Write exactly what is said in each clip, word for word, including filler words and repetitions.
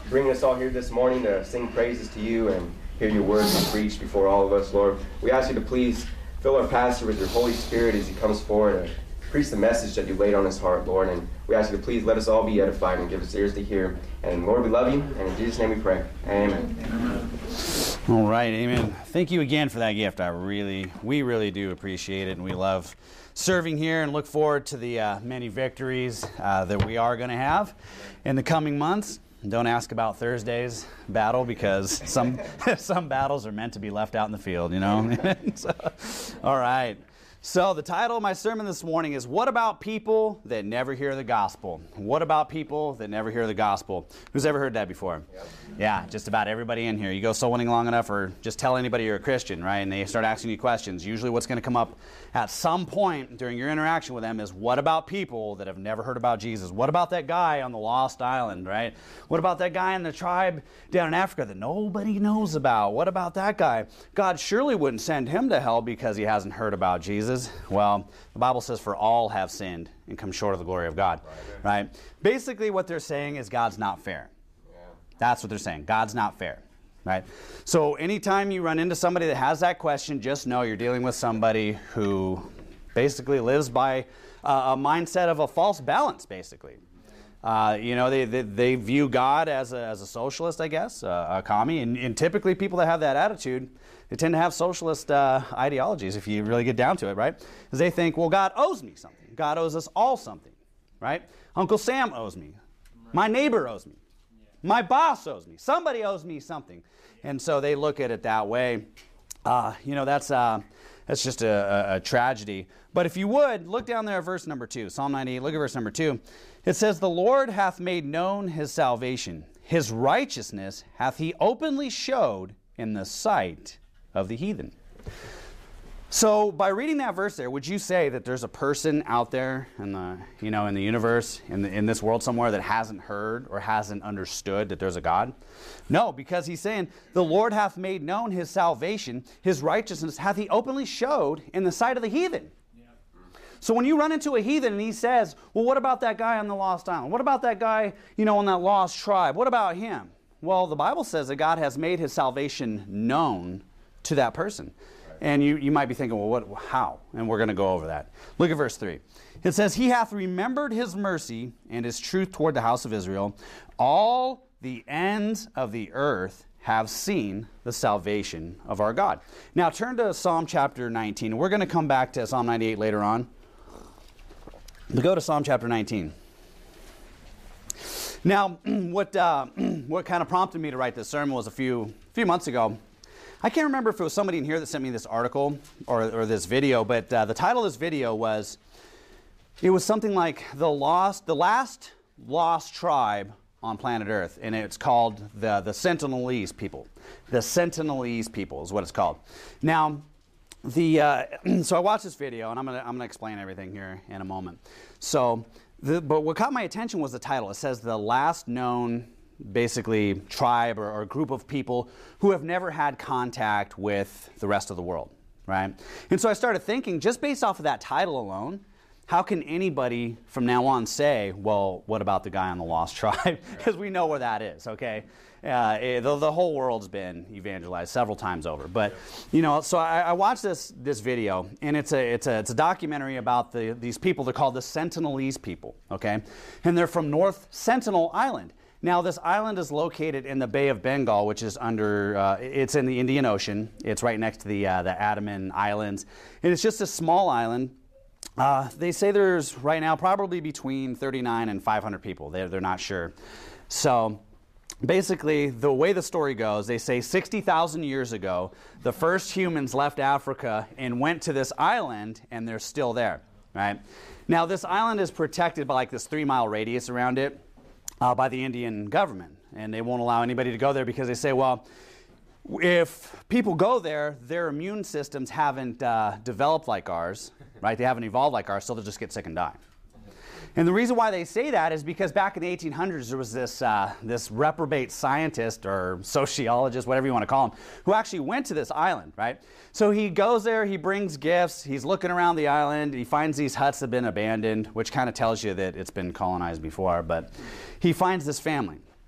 bringing us all here this morning to sing praises to you and hear your words preached before all of us, Lord. We ask you to please fill our pastor with your Holy Spirit as he comes forward and preach the message that you laid on his heart, Lord. And we ask you to please let us all be edified and give us ears to hear. And Lord, we love you, and in Jesus' name we pray. Amen. Amen. All right, amen. Thank you again for that gift. I really, we really do appreciate it, and we love serving here and look forward to the uh, many victories uh, that we are going to have in the coming months. Don't ask about Thursday's battle, because some some battles are meant to be left out in the field, you know. So, all right. So the title of my sermon this morning is, What About People That Never Hear the Gospel? What about people that never hear the gospel? Who's ever heard that before? Yep. Yeah, just about everybody in here. You go soul winning long enough, or just tell anybody you're a Christian, right? And they start asking you questions. Usually what's going to come up at some point during your interaction with them is, what about people that have never heard about Jesus? What about that guy on the lost island, right? What about that guy in the tribe down in Africa that nobody knows about? What about that guy? God surely wouldn't send him to hell because he hasn't heard about Jesus. Well, the Bible says, for all have sinned and come short of the glory of God, right? right? Basically, what they're saying is God's not fair. Yeah. That's what they're saying. God's not fair, right? So anytime you run into somebody that has that question, just know you're dealing with somebody who basically lives by uh, a mindset of a false balance, basically. Uh, you know, they, they they view God as a, as a socialist, I guess, uh, a commie, and, and typically people that have that attitude, they tend to have socialist uh, ideologies, if you really get down to it, right? Because they think, well, God owes me something. God owes us all something, right? Uncle Sam owes me. My neighbor owes me. My boss owes me. Somebody owes me something. And so they look at it that way. Uh, you know, that's uh, that's just a, a, a tragedy. But if you would, look down there at verse number two, Psalm ninety-eight, look at verse number two. It says, The Lord hath made known his salvation. His righteousness hath he openly showed in the sight of the heathen. So by reading that verse there, would you say that there's a person out there in the, you know, in the universe, in the, in this world somewhere, that hasn't heard or hasn't understood that there's a God? No, because he's saying, the Lord hath made known his salvation, his righteousness hath he openly showed in the sight of the heathen. So when you run into a heathen and he says, well, what about that guy on the lost island? What about that guy, you know, on that lost tribe? What about him? Well, the Bible says that God has made his salvation known to that person. Right. And you, you might be thinking, well, what, how? And we're going to go over that. Look at verse three. It says, He hath remembered his mercy and his truth toward the house of Israel. All the ends of the earth have seen the salvation of our God. Now turn to Psalm chapter nineteen. We're going to come back to Psalm ninety-eight later on. But go to Psalm chapter nineteen. Now, what uh, what kind of prompted me to write this sermon was a few few months ago. I can't remember if it was somebody in here that sent me this article or, or this video, but uh, the title of this video was, it was something like the lost, the last lost tribe on planet Earth, and it's called the the Sentinelese people. The Sentinelese people is what it's called. Now, the uh, so I watched this video, and I'm gonna I'm gonna explain everything here in a moment. So, the, but what caught my attention was the title. It says the last known, basically, tribe or, or group of people who have never had contact with the rest of the world, right? And so I started thinking, just based off of that title alone, how can anybody from now on say, well, what about the guy on the lost tribe? Because we know where that is, okay? Uh, it, the, the whole world's been evangelized several times over. But, you know, so I, I watched this this video, and it's a it's a it's a documentary about the these people. They're called the Sentinelese people, okay? And they're from North Sentinel Island. Now, this island is located in the Bay of Bengal, which is under, uh, it's in the Indian Ocean. It's right next to the uh, the Andaman Islands, and it's just a small island. Uh, they say there's right now probably between thirty-nine and five hundred people. They're, they're not sure. So basically, the way the story goes, they say sixty thousand years ago, the first humans left Africa and went to this island, and they're still there, right? Now, this island is protected by like this three-mile radius around it uh, by the Indian government, and they won't allow anybody to go there because they say, well, if people go there, their immune systems haven't uh, developed like ours, right? They haven't evolved like ours, so they'll just get sick and die. And the reason why they say that is because back in the eighteen hundreds, there was this uh, this reprobate scientist or sociologist, whatever you want to call him, who actually went to this island, right? So he goes there, he brings gifts, he's looking around the island, he finds these huts that have been abandoned, which kind of tells you that it's been colonized before, but he finds this family.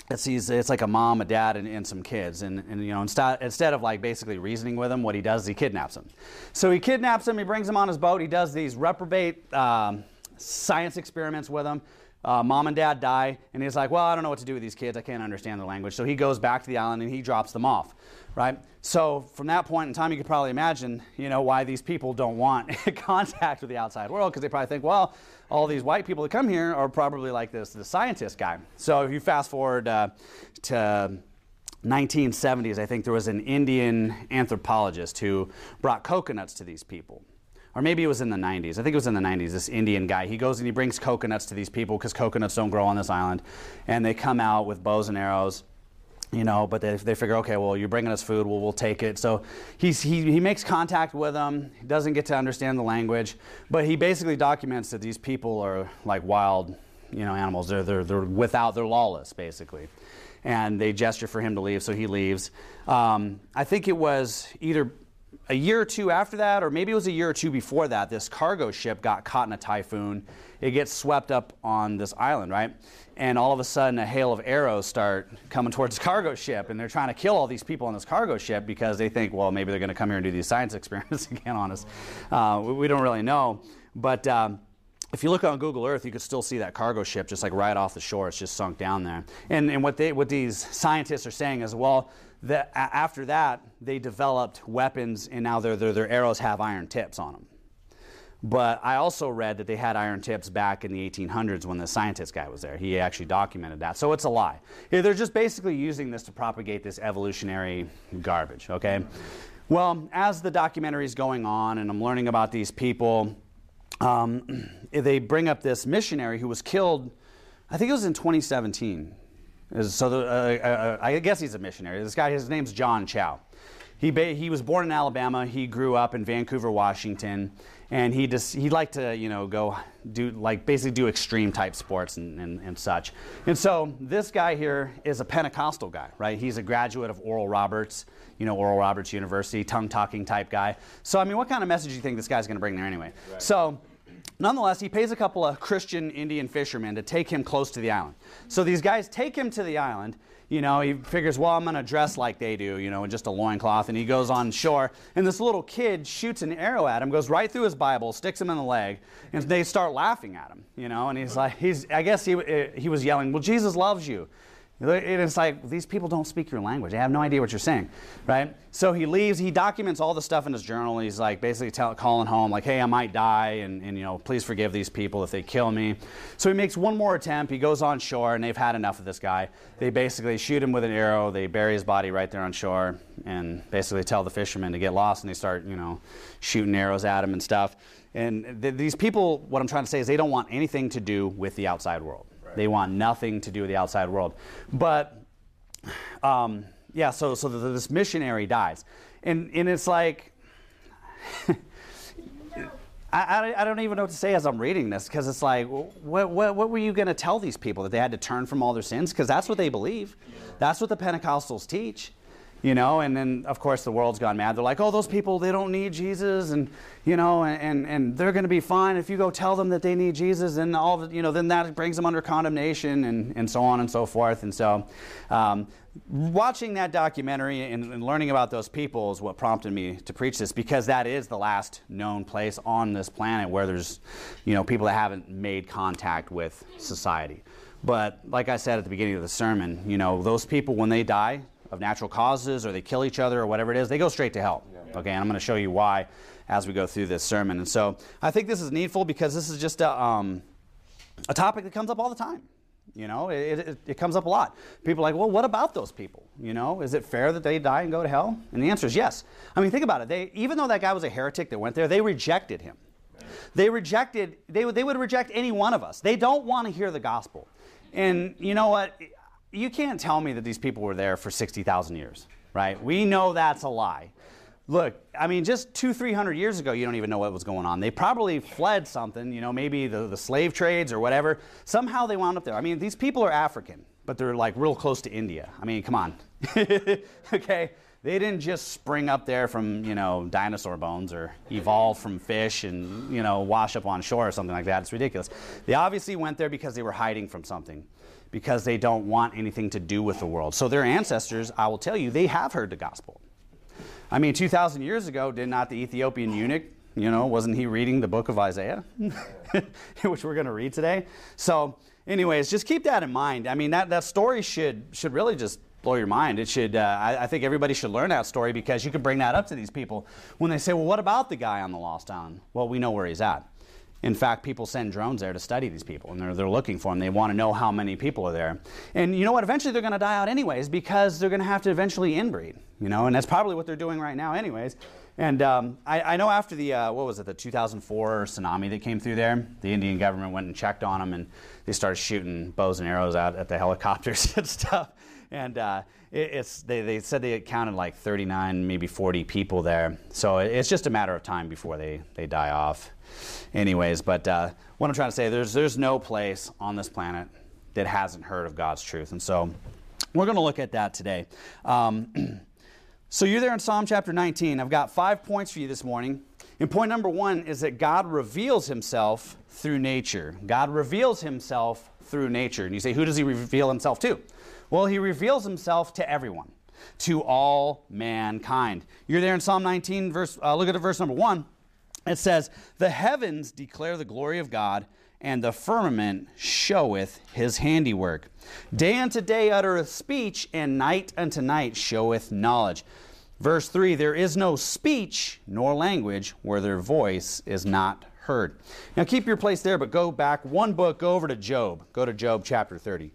It's, he's, it's like a mom, a dad, and, and some kids. And, and you know, instead, instead of like basically reasoning with him, what he does is he kidnaps him. So he kidnaps him, he brings him on his boat, he does these reprobate um, science experiments with him. Uh, mom and dad die, and he's like, well, I don't know what to do with these kids. I can't understand their language. So he goes back to the island and he drops them off, right? So from that point in time, you could probably imagine, you know, why these people don't want contact with the outside world, because they probably think, well, all these white people that come here are probably like this, the scientist guy. So if you fast forward uh, to nineteen seventies, I think there was an Indian anthropologist who brought coconuts to these people. Or maybe it was in the nineties. I think it was in the nineties, this Indian guy. He goes and he brings coconuts to these people because coconuts don't grow on this island. And they come out with bows and arrows, you know, but they, they figure, okay, well, you're bringing us food, well, we'll take it. So he's, he, he makes contact with them. He doesn't get to understand the language. But he basically documents that these people are like wild, you know, animals. They're, they're, they're without, they're lawless, basically. And they gesture for him to leave, so he leaves. Um, I think it was either a year or two after that, or maybe it was a year or two before that, this cargo ship got caught in a typhoon. It gets swept up on this island, right? And all of a sudden, a hail of arrows start coming towards the cargo ship, and they're trying to kill all these people on this cargo ship because they think, well, maybe they're going to come here and do these science experiments again on us. Uh, we, we don't really know. But um, if you look on Google Earth, you could still see that cargo ship just like right off the shore. It's just sunk down there. And, and what, they, what these scientists are saying is, well, that after that, they developed weapons, and now their, their, their arrows have iron tips on them. But I also read that they had iron tips back in the eighteen hundreds when the scientist guy was there. He actually documented that. So it's a lie. They're just basically using this to propagate this evolutionary garbage, okay? Well, as the documentary is going on and I'm learning about these people, um, they bring up this missionary who was killed, I think it was in twenty seventeen. So the, uh, uh, I guess he's a missionary. This guy, his name's John Chow. He ba- he was born in Alabama. He grew up in Vancouver, Washington, and he just he liked to you know go do like basically do extreme type sports and, and, and such. And so this guy here is a Pentecostal guy, right? He's a graduate of Oral Roberts, you know Oral Roberts University, tongue talking type guy. So I mean, what kind of message do you think this guy's going to bring there anyway? Right. So. Nonetheless, he pays a couple of Christian Indian fishermen to take him close to the island. So these guys take him to the island. You know, he figures, well, I'm going to dress like they do, you know, in just a loincloth. And he goes on shore, and this little kid shoots an arrow at him, goes right through his Bible, sticks him in the leg, and they start laughing at him, you know. And he's like, he's, I guess he, he was yelling, well, Jesus loves you. And it's like, these people don't speak your language. They have no idea what you're saying, right? So he leaves. He documents all the stuff in his journal. He's like basically tell, calling home, like, hey, I might die, and, and, you know, please forgive these people if they kill me. So he makes one more attempt. He goes on shore, and they've had enough of this guy. They basically shoot him with an arrow. They bury his body right there on shore and basically tell the fishermen to get lost, and they start, you know, shooting arrows at him and stuff. And th- these people, what I'm trying to say is they don't want anything to do with the outside world. They want nothing to do with the outside world. But, um, yeah, so so the, this missionary dies. And and it's like, I, I don't even know what to say as I'm reading this, because it's like, what, what, what were you going to tell these people? That they had to turn from all their sins? Because that's what they believe. That's what the Pentecostals teach. You know, and then, of course, the world's gone mad. They're like, oh, those people, they don't need Jesus, and, you know, and, and, and they're going to be fine. If you go tell them that they need Jesus, then all of, you know, then that brings them under condemnation, and, and so on and so forth. And so um, watching that documentary and, and learning about those people is what prompted me to preach this, because that is the last known place on this planet where there's, you know, people that haven't made contact with society. But like I said at the beginning of the sermon, you know, those people, when they die of natural causes, or they kill each other, or whatever it is, they go straight to hell. Yeah. Okay, and I'm going to show you why as we go through this sermon. And so I think this is needful, because this is just a, um, a topic that comes up all the time. You know, it, it, it comes up a lot. People are like, well, what about those people? You know, is it fair that they die and go to hell? And the answer is yes. I mean, think about it. They, even though that guy was a heretic that went there, they rejected him. They rejected, they, they would reject any one of us. They don't want to hear the gospel. And you know what? You can't tell me that these people were there for sixty thousand years, right? We know that's a lie. Look, I mean, just two, three hundred years ago, you don't even know what was going on. They probably fled something, you know, maybe the, the slave trades or whatever. Somehow they wound up there. I mean, these people are African, but they're like real close to India. I mean, come on. Okay? They didn't just spring up there from, you know, dinosaur bones, or evolve from fish and, you know, wash up on shore or something like that. It's ridiculous. They obviously went there because they were hiding from something. because they don't want anything to do with the world. So their ancestors, I will tell you, they have heard the gospel. I mean, two thousand years ago, did not the Ethiopian eunuch, you know, wasn't he reading the book of Isaiah, which we're going to read today? So anyways, just keep that in mind. I mean, that, that story should, should really just blow your mind. It should, uh, I, I think everybody should learn that story, because you can bring that up to these people when they say, well, what about the guy on the lost island? Well, we know where he's at. In fact, people send drones there to study these people, and they're, they're looking for them. They want to know how many people are there. And you know what? Eventually they're going to die out anyways, because they're going to have to eventually inbreed, you know, and that's probably what they're doing right now anyways. And um, I, I know after the, uh, what was it, the two thousand four tsunami that came through there, the Indian government went and checked on them, and they started shooting bows and arrows out at the helicopters and stuff. And uh, it, it's they, they said they had counted like thirty-nine, maybe forty people there. So it, it's just a matter of time before they, they die off. Anyways, but uh, what I'm trying to say, there's there's no place on this planet that hasn't heard of God's truth. And so we're going to look at that today. Um, so you're there in Psalm chapter nineteen. I've got five points for you this morning. And point number one is that God reveals himself through nature. God reveals himself through nature. And you say, who does he reveal himself to? Well, he reveals himself to everyone, to all mankind. You're there in Psalm nineteen, verse. Uh, look at verse number one. It says, the heavens declare the glory of God, and the firmament showeth his handiwork. Day unto day uttereth speech, and night unto night showeth knowledge. Verse three, there is no speech nor language where their voice is not heard. Now keep your place there, but go back one book, go over to Job. Go to Job chapter thirty.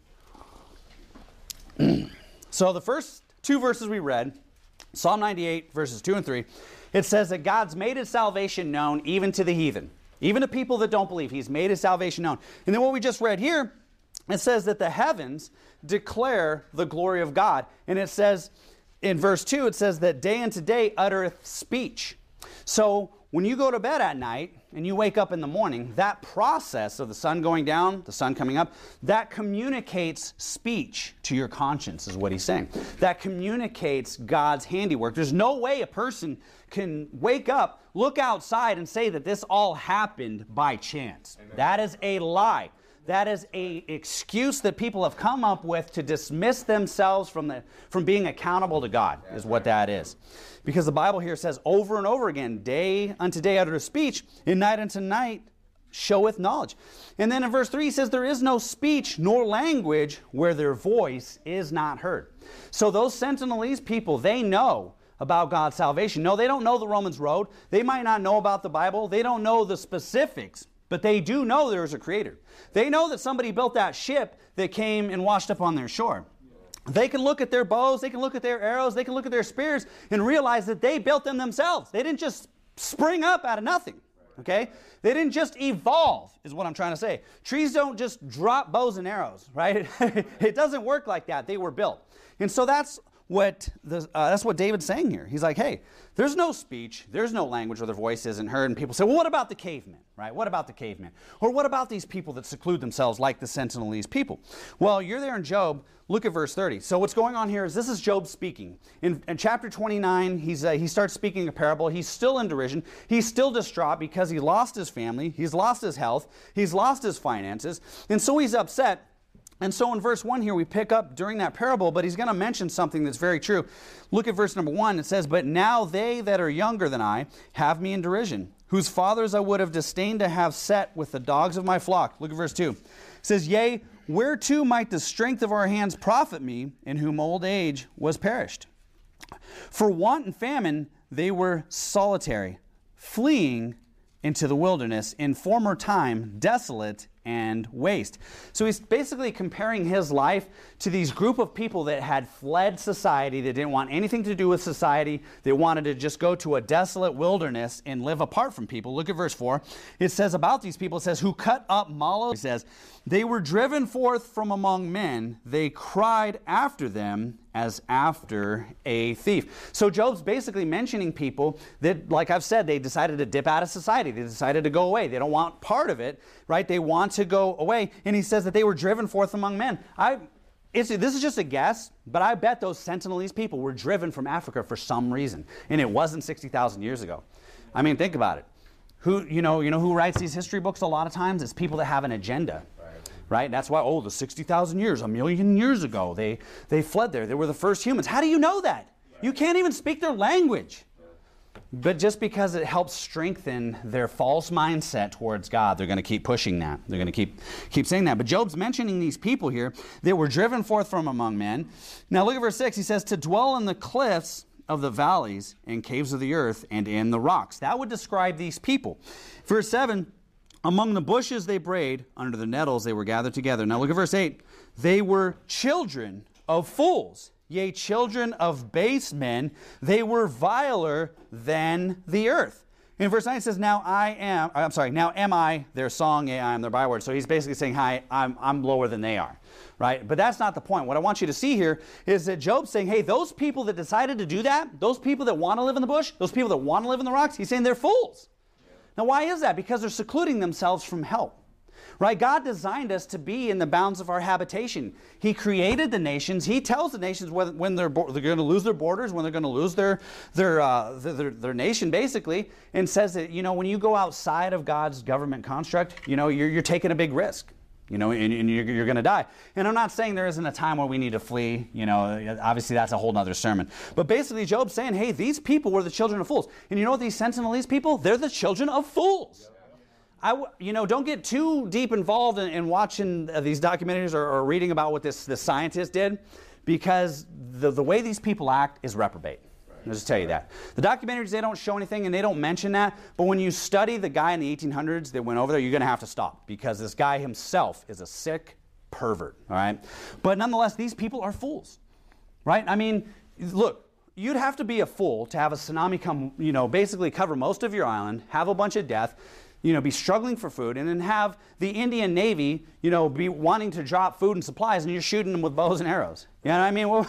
So the first two verses we read, Psalm ninety-eight, verses two and three, it says that God's made his salvation known even to the heathen, even to people that don't believe. He's made his salvation known. And then what we just read here, it says that the heavens declare the glory of God. And it says in verse two, it says that day unto day uttereth speech. So when you go to bed at night and you wake up in the morning, that process of the sun going down, the sun coming up, that communicates speech to your conscience, is what he's saying. That communicates God's handiwork. There's no way a person can wake up, look outside, and say that this all happened by chance. Amen. That is a lie. That is an excuse that people have come up with to dismiss themselves from the from being accountable to God, is what that is. Because the Bible here says over and over again, day unto day uttereth speech, and night unto night showeth knowledge. And then in verse three, he says, there is no speech nor language where their voice is not heard. So those Sentinelese people, they know about God's salvation. No, they don't know the Romans road. They might not know about the Bible. They don't know the specifics. But they do know there is a creator. They know that somebody built that ship that came and washed up on their shore. They can look at their bows, they can look at their arrows, they can look at their spears and realize that they built them themselves. They didn't just spring up out of nothing, okay? They didn't just evolve, is what I'm trying to say. Trees don't just drop bows and arrows, right? It doesn't work like that. They were built. And so that's what the, uh, that's what David's saying here. He's like, hey, there's no speech, there's no language where their voice isn't heard. And people say, well, what about the cavemen, right? What about the cavemen? Or what about these people that seclude themselves like the Sentinelese people? Well, you're there in Job. Look at verse thirty. So what's going on here is this is Job speaking. In, in chapter twenty-nine, he's, uh, he starts speaking a parable. He's still in derision. He's still distraught because he lost his family. He's lost his health. He's lost his finances. And so he's upset. And so in verse one here, we pick up during that parable, but he's going to mention something that's very true. Look at verse number one. It says, but now they that are younger than I have me in derision, whose fathers I would have disdained to have set with the dogs of my flock. Look at verse two. It says, yea, whereto might the strength of our hands profit me, in whom old age was perished? For want and famine they were solitary, fleeing into the wilderness, in former time desolate and waste. So he's basically comparing his life to these group of people that had fled society, that didn't want anything to do with society. They wanted to just go to a desolate wilderness and live apart from people. Look at verse four. It says about these people, it says, who cut up mallows. It says, they were driven forth from among men. They cried after them as after a thief. So Job's basically mentioning people that, like I've said, they decided to dip out of society. They decided to go away. They don't want part of it, right? They want to go away. And he says that they were driven forth among men. I, it's, this is just a guess, but I bet those Sentinelese people were driven from Africa for some reason. And it wasn't sixty thousand years ago. I mean, think about it. Who, you know, you know who writes these history books a lot of times? It's people that have an agenda. Right. right? That's why, oh, the sixty thousand years, a million years ago, they, they fled there. They were the first humans. How do you know that? You can't even speak their language. But just because it helps strengthen their false mindset towards God, they're going to keep pushing that. They're going to keep keep saying that. But Job's mentioning these people here. They were driven forth from among men. Now look at verse six. He says, to dwell in the cliffs of the valleys and caves of the earth and in the rocks. That would describe these people. Verse seven, among the bushes they brayed, under the nettles they were gathered together. Now look at verse eight. They were children of fools. Yea, children of base men, they were viler than the earth. In verse nine it says, now I am, I'm sorry, now am I their song, yea, I am their byword. So he's basically saying, hi, I'm, I'm lower than they are, right? But that's not the point. What I want you to see here is that Job's saying, hey, those people that decided to do that, those people that want to live in the bush, those people that want to live in the rocks, he's saying they're fools. Now, why is that? Because they're secluding themselves from help. Right? God designed us to be in the bounds of our habitation. He created the nations. He tells the nations when, when they're, they're going to lose their borders, when they're going to lose their, their, uh, their, their nation, basically, and says that, you know, when you go outside of God's government construct, you know, you're, you're taking a big risk. You know, and, and you're, you're going to die. And I'm not saying there isn't a time where we need to flee. You know, obviously that's a whole other sermon. But basically Job's saying, hey, these people were the children of fools. And you know what these Sentinelese people? They're the children of fools. I, you know, don't get too deep involved in, in watching uh, these documentaries or, or reading about what this, this scientist did, because the, the way these people act is reprobate. Right. I'll just tell you that. The documentaries, they don't show anything and they don't mention that, but when you study the guy in the eighteen hundreds that went over there, you're going to have to stop, because this guy himself is a sick pervert, all right? But nonetheless, these people are fools, right? I mean, look, you'd have to be a fool to have a tsunami come, you know, basically cover most of your island, have a bunch of death, you know, be struggling for food, and then have the Indian Navy, you know, be wanting to drop food and supplies, and you're shooting them with bows and arrows. You know what I mean? Well,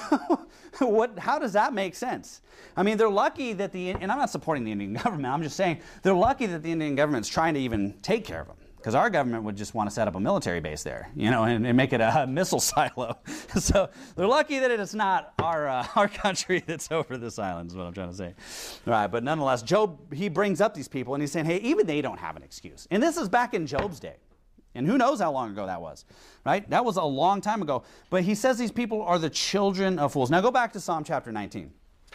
what, how does that make sense? I mean, they're lucky that the, and I'm not supporting the Indian government, I'm just saying, they're lucky that the Indian government's trying to even take care of them. Because our government would just want to set up a military base there, you know, and, and make it a, a missile silo. So they're lucky that it's not our uh, our country that's over this island, is what I'm trying to say. All right, but nonetheless, Job, he brings up these people, and he's saying, hey, even they don't have an excuse. And this is back in Job's day. And who knows how long ago that was, right? That was a long time ago. But he says these people are the children of fools. Now go back to Psalm chapter nineteen.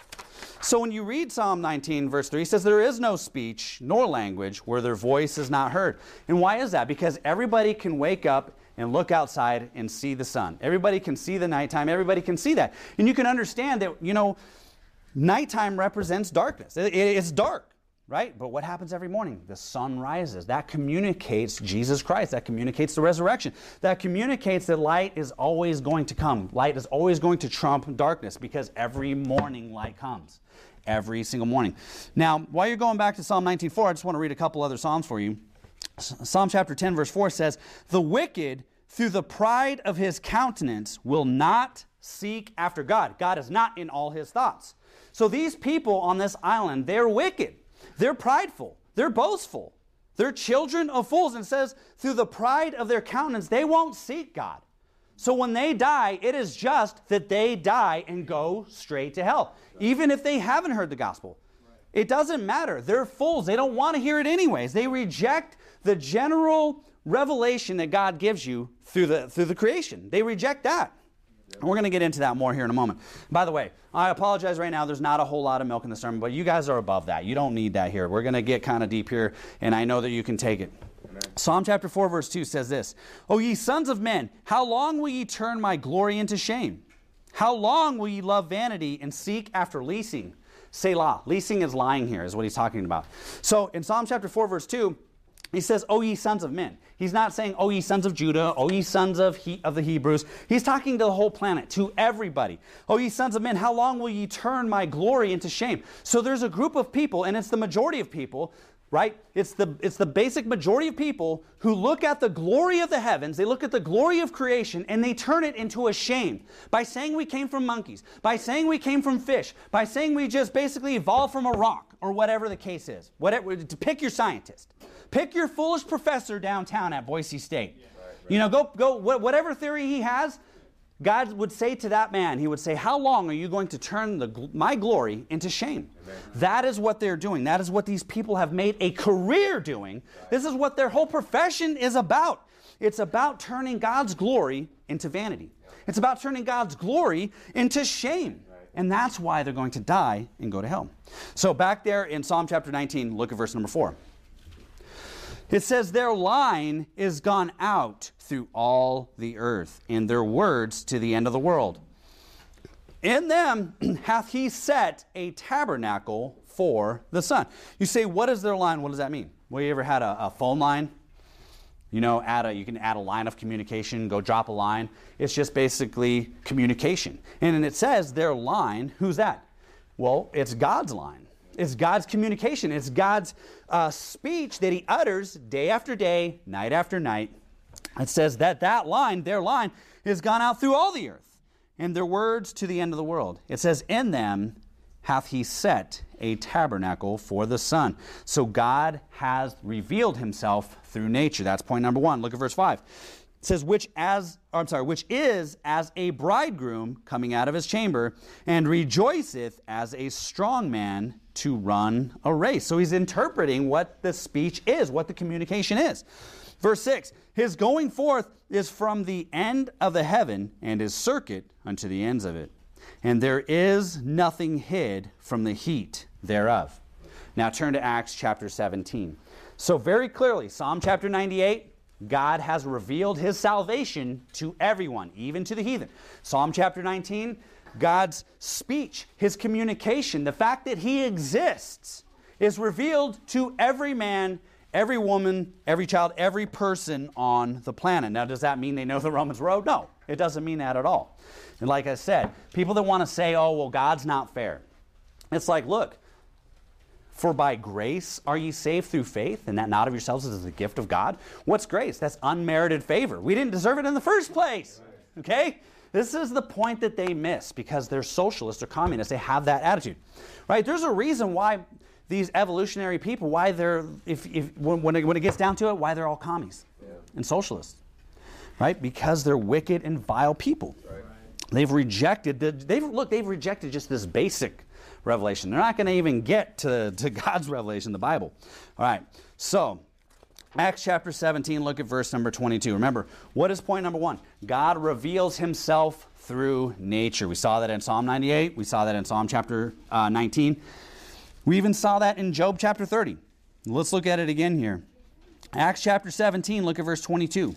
So when you read Psalm nineteen, verse three, it says, there is no speech nor language where their voice is not heard. And why is that? Because everybody can wake up and look outside and see the sun. Everybody can see the nighttime. Everybody can see that. And you can understand that, you know, nighttime represents darkness. It, it, it's dark, right? But what happens every morning? The sun rises. That communicates Jesus Christ. That communicates the resurrection. That communicates that light is always going to come. Light is always going to trump darkness, because every morning light comes. Every single morning. Now, while you're going back to Psalm nineteen four, I just want to read a couple other Psalms for you. Psalm chapter ten, verse four says, the wicked, through the pride of his countenance, will not seek after God. God is not in all his thoughts. So these people on this island, they're wicked. They're prideful. They're boastful. They're children of fools. And it says, through the pride of their countenance, they won't seek God. So when they die, it is just that they die and go straight to hell, even if they haven't heard the gospel. It doesn't matter. They're fools. They don't want to hear it anyways. They reject the general revelation that God gives you through the, through the creation. They reject that. And we're going to get into that more here in a moment. By the way, I apologize right now. There's not a whole lot of milk in the sermon, but you guys are above that. You don't need that here. We're going to get kind of deep here, and I know that you can take it. Amen. Psalm chapter four, verse two says this, O ye sons of men, how long will ye turn my glory into shame? How long will ye love vanity and seek after leasing? Selah. Leasing is lying here, is what he's talking about. So in Psalm chapter four, verse two, he says, O ye sons of men. He's not saying, O ye sons of Judah, O ye sons of, he, of the Hebrews. He's talking to the whole planet, to everybody. O ye sons of men, how long will ye turn my glory into shame? So there's a group of people, and it's the majority of people, right? It's the, it's the basic majority of people who look at the glory of the heavens, they look at the glory of creation, and they turn it into a shame by saying we came from monkeys, by saying we came from fish, by saying we just basically evolved from a rock, or whatever the case is. Whatever, to pick your scientist. Pick your foolish professor downtown at Boise State. Yeah, right, right. You know, go, go, whatever theory he has, God would say to that man, he would say, how long are you going to turn the, my glory into shame? Amen. That is what they're doing. That is what these people have made a career doing. Right. This is what their whole profession is about. it's about turning God's glory into vanity. It's about turning God's glory into shame. And that's why they're going to die and go to hell. So back there in Psalm chapter nineteen, look at verse number four. It says, their line is gone out through all the earth, and their words to the end of the world. In them hath he set a tabernacle for the sun. You say, what is their line? What does that mean? Well, you ever had a, a phone line? You know, add a, you can add a line of communication, go drop a line. It's just basically communication. And it says their line, who's that? Well, it's God's line. It's God's communication. It's God's uh, speech that he utters day after day, night after night. It says that that line, their line, has gone out through all the earth, and their words to the end of the world. It says, in them hath he set a tabernacle for the sun. So God has revealed himself through nature. That's point number one. Look at verse five. It says, which as, or I'm sorry, which is as a bridegroom coming out of his chamber, and rejoiceth as a strong man to run a race. So he's interpreting what the speech is, what the communication is. Verse six, his going forth is from the end of the heaven, and his circuit unto the ends of it. And there is nothing hid from the heat thereof. Now turn to Acts chapter seventeen. So very clearly, Psalm chapter ninety-eight, God has revealed his salvation to everyone, even to the heathen. Psalm chapter nineteen, God's speech, his communication, the fact that he exists is revealed to every man, every woman, every child, every person on the planet. Now, does that mean they know the Romans road? No, it doesn't mean that at all. And like I said, people that want to say, oh, well, God's not fair. It's like, look, for by grace are ye saved through faith, and that not of yourselves is the gift of God. What's grace? That's unmerited favor. We didn't deserve it in the first place. Okay? This is the point that they miss because they're socialists or communists. They have that attitude. Right? There's a reason why these evolutionary people, why they're, if, if when, it, when it gets down to it, why they're all commies yeah. and socialists. Right? Because they're wicked and vile people. Right. They've rejected, the, they've look, they've rejected just this basic revelation. They're not going to even get to, to God's revelation, the Bible. All right, so Acts chapter seventeen, look at verse number twenty-two. Remember, what is point number one? God reveals himself through nature. We saw that in Psalm ninety-eight. We saw that in Psalm chapter uh, nineteen. We even saw that in Job chapter thirty. Let's look at it again here. Acts chapter seventeen, look at verse twenty-two.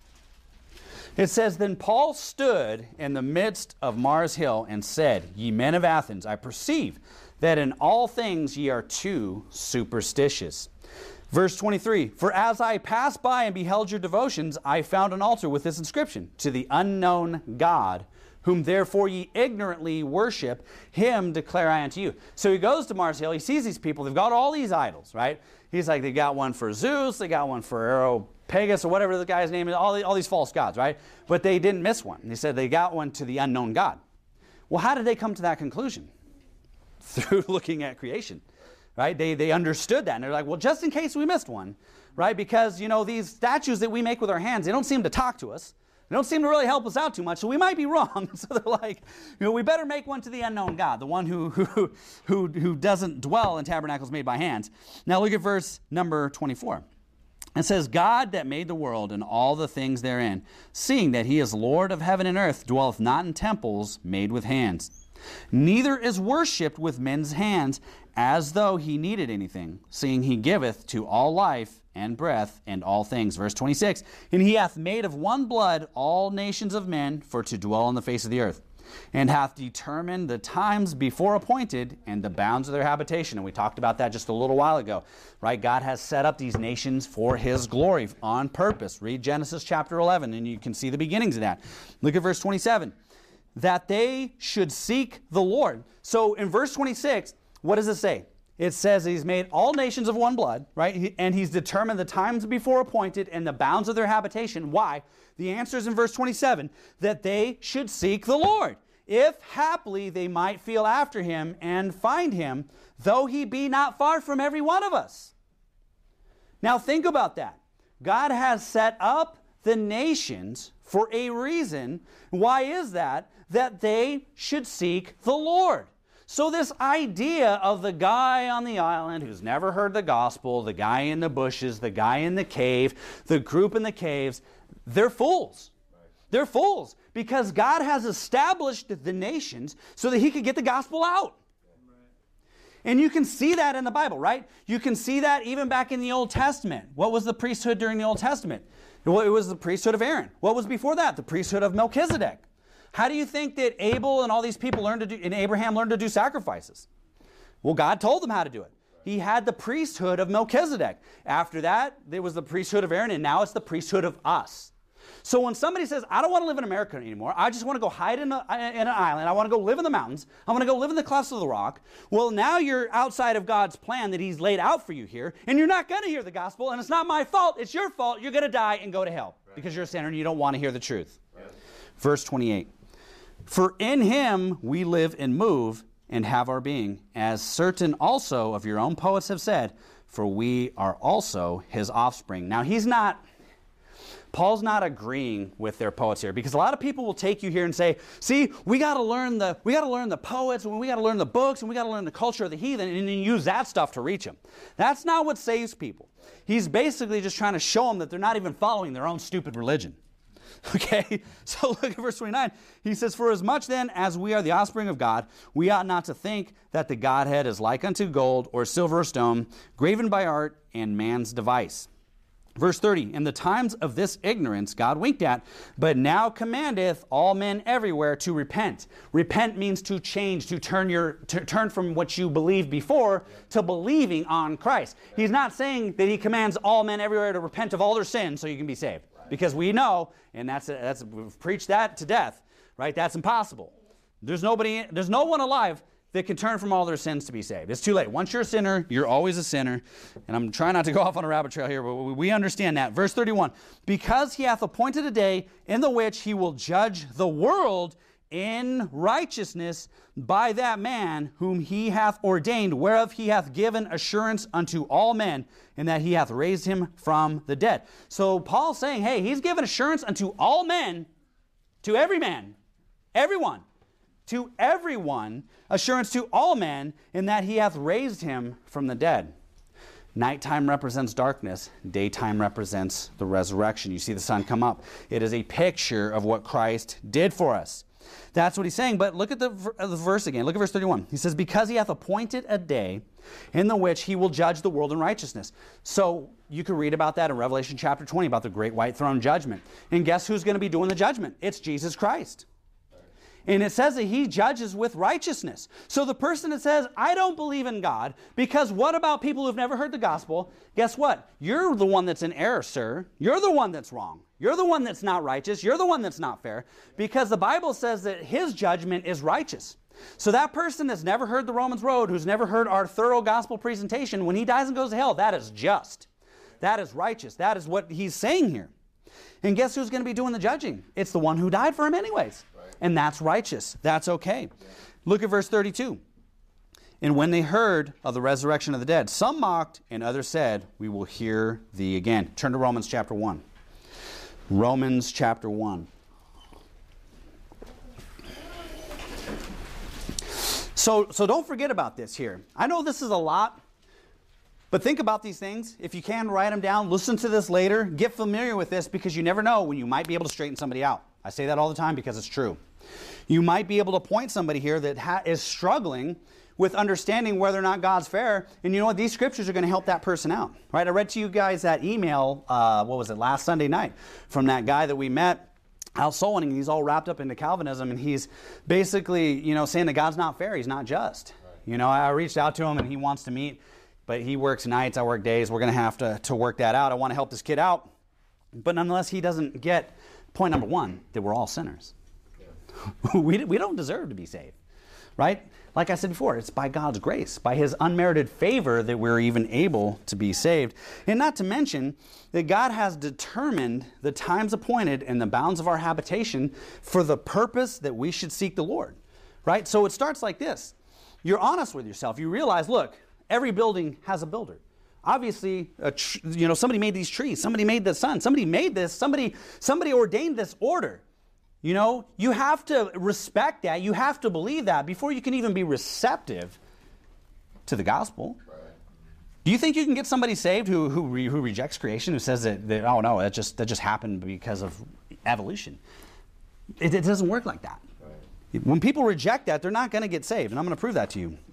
It says, then Paul stood in the midst of Mars Hill and said, ye men of Athens, I perceive that in all things ye are too superstitious. Verse twenty-three, for as I passed by and beheld your devotions, I found an altar with this inscription, to the unknown God, whom therefore ye ignorantly worship, him declare I unto you. So he goes to Mars Hill, he sees these people, they've got all these idols, right? He's like, they got one for Zeus, they got one for Areopagus, or whatever the guy's name is, all, the, all these false gods, right? But they didn't miss one. He said they got one to the unknown God. Well, how did they come to that conclusion? Through looking at creation, right? They, they understood that, and they're like, well, just in case we missed one, right? Because, you know, these statues that we make with our hands, they don't seem to talk to us. They don't seem to really help us out too much, so we might be wrong. So they're like, you know, we better make one to the unknown God, the one who who who who doesn't dwell in tabernacles made by hands. Now look at verse number twenty-four. It says, God that made the world and all the things therein, seeing that he is Lord of heaven and earth, dwelleth not in temples made with hands. Neither is worshipped with men's hands, as though he needed anything, seeing he giveth to all life and breath and all things. Verse twenty-six, and he hath made of one blood all nations of men for to dwell on the face of the earth, and hath determined the times before appointed and the bounds of their habitation. And we talked about that just a little while ago, right? God has set up these nations for his glory on purpose. Read Genesis chapter eleven and you can see the beginnings of that. Look at verse twenty-seven, that they should seek the Lord. So in verse twenty-six, what does it say? It says he's made all nations of one blood, right? And he's determined the times before appointed and the bounds of their habitation. Why? The answer is in verse twenty-seven, that they should seek the Lord, if haply they might feel after him and find him, though he be not far from every one of us. Now think about that. God has set up the nations for a reason. Why is that? That they should seek the Lord. So this idea of the guy on the island who's never heard the gospel, the guy in the bushes, the guy in the cave, the group in the caves, they're fools. They're fools because God has established the nations so that he could get the gospel out. And you can see that in the Bible, right? You can see that even back in the Old Testament. What was the priesthood during the Old Testament? Well, it was the priesthood of Aaron. What was before that? The priesthood of Melchizedek. How do you think that Abel and all these people learned to do, and Abraham learned to do sacrifices? Well, God told them how to do it. He had the priesthood of Melchizedek. After that, there was the priesthood of Aaron, and now it's the priesthood of us. So when somebody says, I don't want to live in America anymore, I just want to go hide in, a, in an island, I want to go live in the mountains, I want to go live in the clefts of the rock, well, now you're outside of God's plan that he's laid out for you here, and you're not going to hear the gospel, and it's not my fault, it's your fault, you're going to die and go to hell, right, because you're a sinner and you don't want to hear the truth. Right. Verse twenty-eight, for in him we live and move and have our being, as certain also of your own poets have said, for we are also his offspring. Now he's not... Paul's not agreeing with their poets here, because a lot of people will take you here and say, see, we got to learn the we got to learn the poets, and we got to learn the books, and we got to learn the culture of the heathen, and then use that stuff to reach them. That's not what saves people. He's basically just trying to show them that they're not even following their own stupid religion. Okay, so look at verse twenty-nine. He says, for as much then as we are the offspring of God, we ought not to think that the Godhead is like unto gold or silver or stone, graven by art and man's device. Verse thirty, in the times of this ignorance God winked at, but now commandeth all men everywhere to repent. Repent means to change, to turn your to turn from what you believed before to believing on Christ. He's not saying that he commands all men everywhere to repent of all their sins so you can be saved. Because we know, and that's that's we've preached that to death, right? That's impossible. There's nobody, there's no one alive that can turn from all their sins to be saved. It's too late. Once you're a sinner, you're always a sinner. And I'm trying not to go off on a rabbit trail here, but we understand that. Verse thirty-one, because he hath appointed a day in the which he will judge the world in righteousness by that man whom he hath ordained, whereof he hath given assurance unto all men, and that he hath raised him from the dead. So Paul's saying, hey, he's given assurance unto all men, to every man, everyone, to everyone, assurance to all men, in that he hath raised him from the dead. Nighttime represents darkness. Daytime represents the resurrection. You see the sun come up. It is a picture of what Christ did for us. That's what he's saying. But look at the, the verse again. Look at verse thirty-one. He says, because he hath appointed a day in the which he will judge the world in righteousness. So you can read about that in Revelation chapter twenty, about the great white throne judgment. And guess who's going to be doing the judgment? It's Jesus Christ. And it says that he judges with righteousness. So the person that says, I don't believe in God, because what about people who've never heard the gospel? Guess what? You're the one that's in error, sir. You're the one that's wrong. You're the one that's not righteous. You're the one that's not fair. Because the Bible says that his judgment is righteous. So that person that's never heard the Romans Road, who's never heard our thorough gospel presentation, when he dies and goes to hell, that is just. That is righteous. That is what he's saying here. And guess who's going to be doing the judging? It's the one who died for him anyways. And that's righteous. That's okay. Look at verse thirty-two. And when they heard of the resurrection of the dead, some mocked and others said, we will hear thee again. Turn to Romans chapter one. Romans chapter one. So, so don't forget about this here. I know this is a lot, but think about these things. If you can, write them down. Listen to this later. Get familiar with this, because you never know when you might be able to straighten somebody out. I say that all the time because it's true. You might be able to point somebody here that ha- is struggling with understanding whether or not God's fair. And you know what? These scriptures are going to help that person out. Right? I read to you guys that email, uh, what was it, last Sunday night, from that guy that we met, Al Solwing. He's all wrapped up into Calvinism, and he's basically, you know, saying that God's not fair. He's not just. Right. You know, I reached out to him, and he wants to meet, but he works nights, I work days. We're going to have to to work that out. I want to help this kid out. But nonetheless, he doesn't get point number one, that we're all sinners. Yeah. we, we don't deserve to be saved, right? Like I said before, it's by God's grace, by his unmerited favor that we're even able to be saved. And not to mention that God has determined the times appointed and the bounds of our habitation for the purpose that we should seek the Lord, right? So it starts like this. You're honest with yourself. You realize, look, every building has a builder. Obviously, a tr- you know, somebody made these trees. Somebody made the sun. Somebody made this. Somebody, somebody ordained this order. You know, you have to respect that. You have to believe that before you can even be receptive to the gospel. Right. Do you think you can get somebody saved who who, re, who rejects creation, who says that, that oh no, that just that just happened because of evolution? It, it doesn't work like that. Right. When people reject that, they're not going to get saved, and I'm going to prove that to you.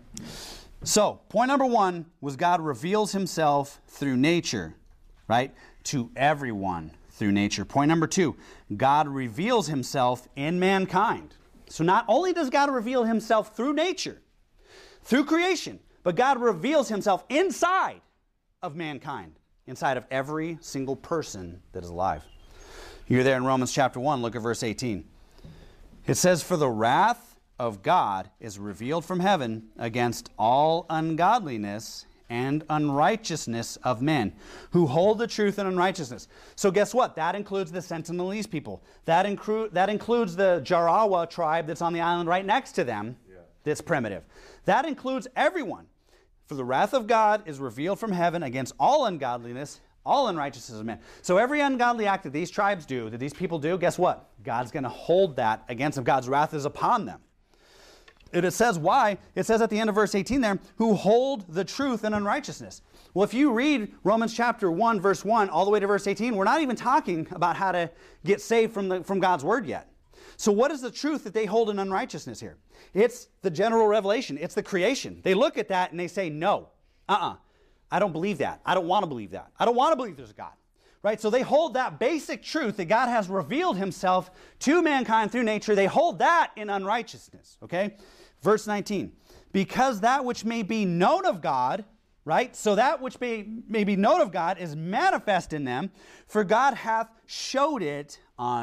So, point number one was God reveals himself through nature, right, to everyone through nature. Point number two, God reveals himself in mankind. So not only does God reveal himself through nature, through creation, but God reveals himself inside of mankind, inside of every single person that is alive. You're there in Romans chapter one, look at verse eighteen. It says, "For the wrath of God is revealed from heaven against all ungodliness and unrighteousness of men who hold the truth in unrighteousness." So guess what? That includes the Sentinelese people. That, inclu- that includes the Jarawa tribe that's on the island right next to them, yeah. That's primitive. That includes everyone. For the wrath of God is revealed from heaven against all ungodliness, all unrighteousness of men. So every ungodly act that these tribes do, that these people do, guess what? God's going to hold that against them. God's wrath is upon them. And it says why. It says at the end of verse eighteen there, who hold the truth in unrighteousness. Well, if you read Romans chapter one, verse one, all the way to verse eighteen, we're not even talking about how to get saved from, the, from God's word yet. So what is the truth that they hold in unrighteousness here? It's the general revelation. It's the creation. They look at that and they say, no, uh-uh, I don't believe that. I don't want to believe that. I don't want to believe there's a God. Right? So they hold that basic truth that God has revealed himself to mankind through nature. They hold that in unrighteousness. Okay? Verse nineteen, because that which may be known of God, right? So that which may, may be known of God is manifest in them, for God hath showed it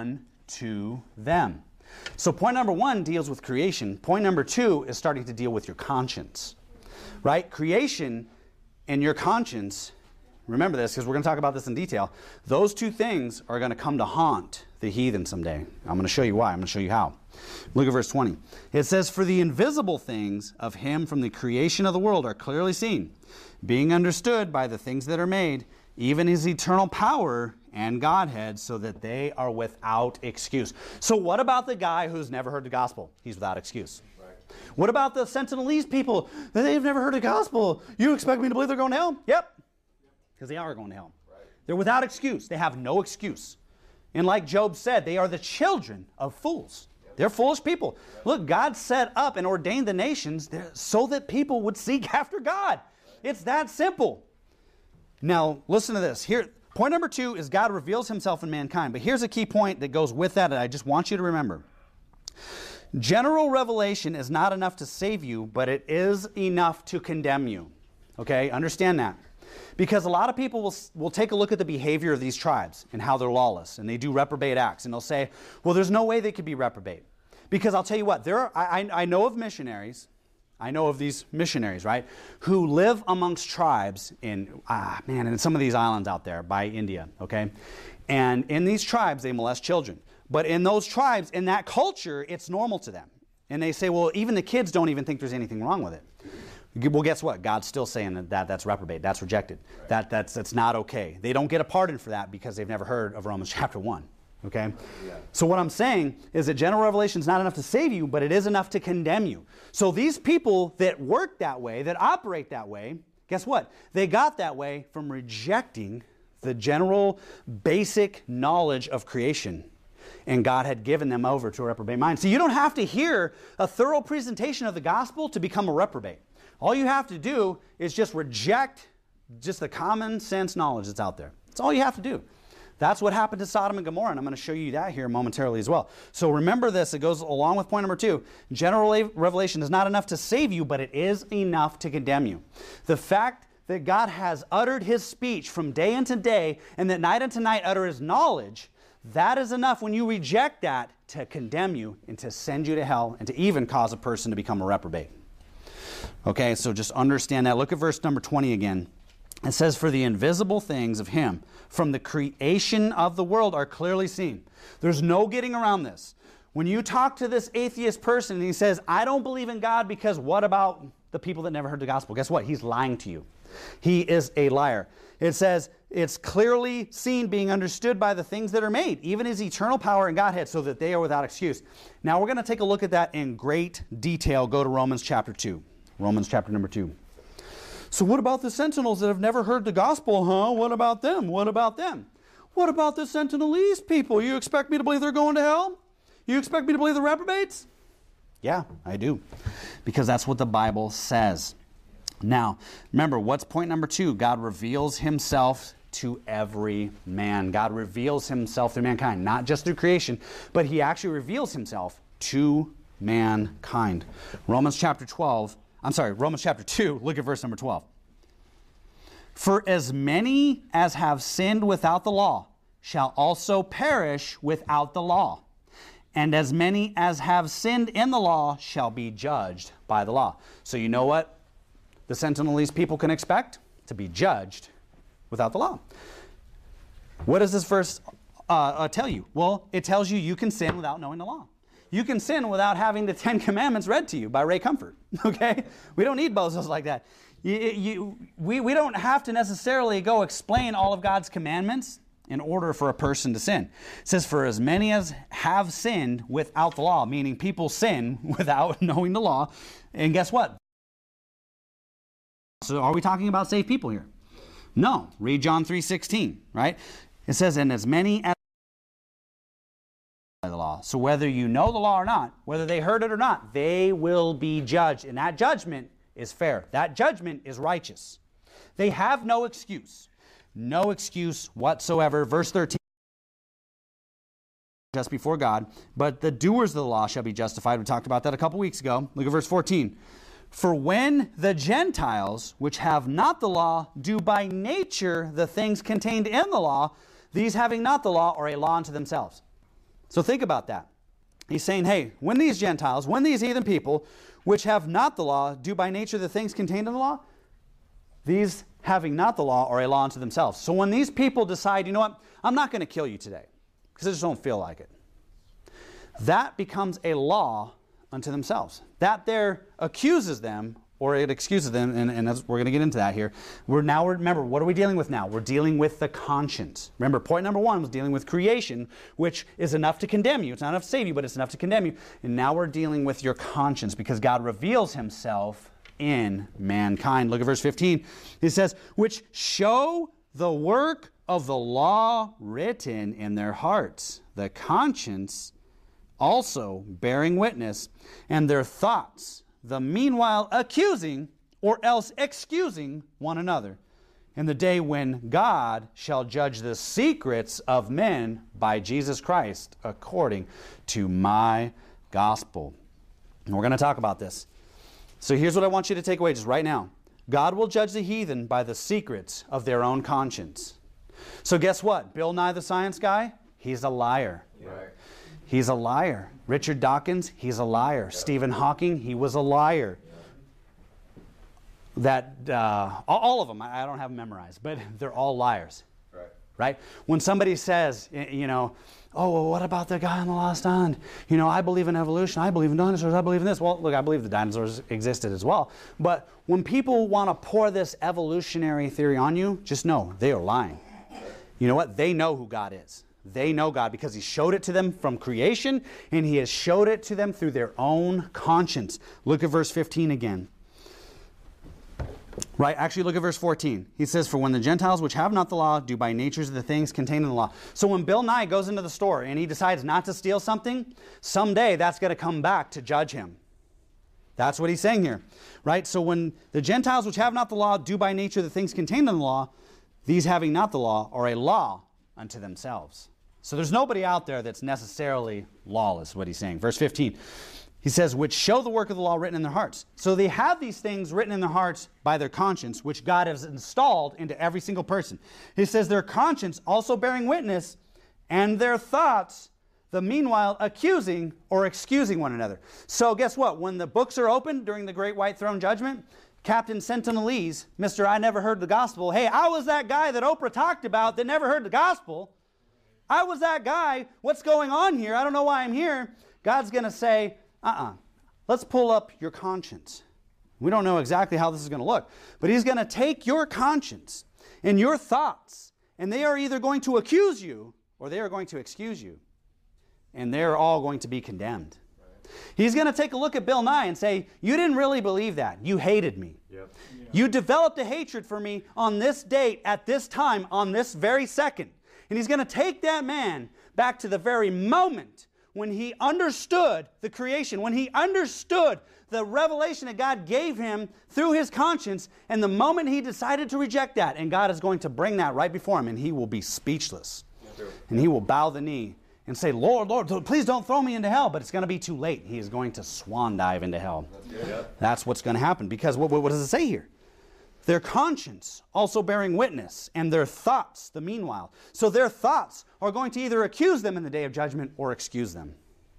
unto them. So point number one deals with creation. Point number two is starting to deal with your conscience, right? Creation and your conscience, remember this because we're going to talk about this in detail. Those two things are going to come to haunt the heathen someday. I'm going to show you why. I'm going to show you how. Look at verse twenty. It says, for the invisible things of him from the creation of the world are clearly seen, being understood by the things that are made, even his eternal power and Godhead, so that they are without excuse. So what about the guy who's never heard the gospel? He's without excuse. Right. What about the Sentinelese people? They've never heard the gospel. You expect me to believe they're going to hell? Yep. Because they are going to hell. Right. They're without excuse. They have no excuse. And like Job said, they are the children of fools. Yep. They're foolish people. Right. Look, God set up and ordained the nations so that people would seek after God. Right. It's that simple. Now, listen to this. Here, point number two is God reveals himself in mankind. But here's a key point that goes with that, and I just want you to remember. General revelation is not enough to save you, but it is enough to condemn you. Okay? Understand that. Because a lot of people will, will take a look at the behavior of these tribes and how they're lawless, and they do reprobate acts, and they'll say, well, there's no way they could be reprobate. Because I'll tell you what, there are, I, I know of missionaries, I know of these missionaries, right, who live amongst tribes in, ah, man, in some of these islands out there by India, okay? And in these tribes, they molest children. But in those tribes, in that culture, it's normal to them. And they say, well, even the kids don't even think there's anything wrong with it. Well, guess what? God's still saying that, that that's reprobate. That's rejected. Right. That, that's, that's not okay. They don't get a pardon for that because they've never heard of Romans chapter one. Okay? Yeah. So what I'm saying is that general revelation is not enough to save you, but it is enough to condemn you. So these people that work that way, that operate that way, guess what? They got that way from rejecting the general basic knowledge of creation. And God had given them over to a reprobate mind. So you don't have to hear a thorough presentation of the gospel to become a reprobate. All you have to do is just reject just the common sense knowledge that's out there. That's all you have to do. That's what happened to Sodom and Gomorrah, and I'm going to show you that here momentarily as well. So remember this. It goes along with point number two. General revelation is not enough to save you, but it is enough to condemn you. The fact that God has uttered his speech from day unto day, and that night unto night utter his knowledge, that is enough when you reject that to condemn you and to send you to hell and to even cause a person to become a reprobate. Okay, so just understand that. Look at verse number twenty again. It says, for the invisible things of him from the creation of the world are clearly seen. There's no getting around this. When you talk to this atheist person and he says, I don't believe in God because what about the people that never heard the gospel? Guess what? He's lying to you. He is a liar. It says, It's clearly seen, being understood by the things that are made, even his eternal power and Godhead, so that they are without excuse. Now we're going to take a look at that in great detail. Go to Romans chapter two. Romans chapter number two. So what about the Sentinels that have never heard the gospel, huh? What about them? What about them? What about the Sentinelese people? You expect me to believe they're going to hell? You expect me to believe the reprobates? Yeah, I do. Because that's what the Bible says. Now, remember, what's point number two? God reveals himself to every man. God reveals himself through mankind, not just through creation, but he actually reveals himself to mankind. Romans chapter twelve, I'm sorry, Romans chapter two, look at verse number twelve. For as many as have sinned without the law shall also perish without the law. And as many as have sinned in the law shall be judged by the law. So you know what the Sentinelese people can expect? To be judged without the law. What does this verse uh, uh, tell you? Well, it tells you you can sin without knowing the law. You can sin without having the Ten Commandments read to you by Ray Comfort. Okay? We don't need bozos like that. You, you, we, we don't have to necessarily go explain all of God's commandments in order for a person to sin. It says, for as many as have sinned without the law, meaning people sin without knowing the law. And guess what? So are we talking about saved people here? No. Read John three sixteen, right? It says, and as many as the law. So whether you know the law or not, whether they heard it or not, they will be judged. And that judgment is fair. That judgment is righteous. They have no excuse. No excuse whatsoever. Verse thirteen. Just before God, but the doers of the law shall be justified. We talked about that a couple weeks ago. Look at verse fourteen. For when the Gentiles, which have not the law, do by nature the things contained in the law, these having not the law are a law unto themselves. So think about that. He's saying, hey, when these Gentiles, when these heathen people, which have not the law, do by nature the things contained in the law, these having not the law are a law unto themselves. So when these people decide, you know what, I'm not going to kill you today, because I just don't feel like it, that becomes a law unto themselves. That there accuses them, or it excuses them, and, and as we're going to get into that here. We're now, remember, what are we dealing with now? We're dealing with the conscience. Remember, point number one was dealing with creation, which is enough to condemn you. It's not enough to save you, but it's enough to condemn you. And now we're dealing with your conscience, because God reveals himself in mankind. Look at verse fifteen. It says, which show the work of the law written in their hearts, the conscience also bearing witness, and their thoughts, the meanwhile accusing or else excusing one another, in the day when God shall judge the secrets of men by Jesus Christ according to my gospel. And we're going to talk about this. So here's what I want you to take away just right now. God will judge the heathen by the secrets of their own conscience. So guess what? Bill Nye the Science Guy, he's a liar. Right. He's a liar. Richard Dawkins, he's a liar. Yeah. Stephen Hawking, he was a liar. Yeah. That, uh, all of them, I don't have them memorized, but they're all liars. Right. Right? When somebody says, you know, oh, well, what about the guy on the lost island? You know, I believe in evolution. I believe in dinosaurs. I believe in this. Well, look, I believe the dinosaurs existed as well. But when people want to pour this evolutionary theory on you, just know they are lying. You know what? They know who God is. They know God because he showed it to them from creation, and he has showed it to them through their own conscience. Look at verse fifteen again. Right, actually look at verse fourteen. He says, for when the Gentiles which have not the law do by nature the things contained in the law. So when Bill Nye goes into the store and he decides not to steal something, someday that's going to come back to judge him. That's what he's saying here. Right, so when the Gentiles which have not the law do by nature the things contained in the law, these having not the law are a law unto themselves. So there's nobody out there that's necessarily lawless, what he's saying. Verse fifteen. He says, which show the work of the law written in their hearts. So they have these things written in their hearts by their conscience, which God has installed into every single person. He says their conscience also bearing witness, and their thoughts, the meanwhile accusing or excusing one another. So guess what? When the books are opened during the Great White Throne Judgment, Captain Sentinelese, Mister I never heard the gospel. Hey, I was that guy that Oprah talked about that never heard the gospel. I was that guy. What's going on here? I don't know why I'm here. God's going to say, uh-uh, let's pull up your conscience. We don't know exactly how this is going to look, but he's going to take your conscience and your thoughts and they are either going to accuse you or they are going to excuse you. And they're all going to be condemned. Right. He's going to take a look at Bill Nye and say, you didn't really believe that. You hated me. Yep. Yeah. You developed a hatred for me on this date, at this time, on this very second. And he's going to take that man back to the very moment when he understood the creation, when he understood the revelation that God gave him through his conscience, and the moment he decided to reject that, and God is going to bring that right before him, and he will be speechless. And he will bow the knee and say, Lord, Lord, please don't throw me into hell. But it's going to be too late. He is going to swan dive into hell. That's good, yeah. That's what's going to happen. Because what, what does it say here? Their conscience also bearing witness, and their thoughts the meanwhile. So their thoughts are going to either accuse them in the day of judgment or excuse them.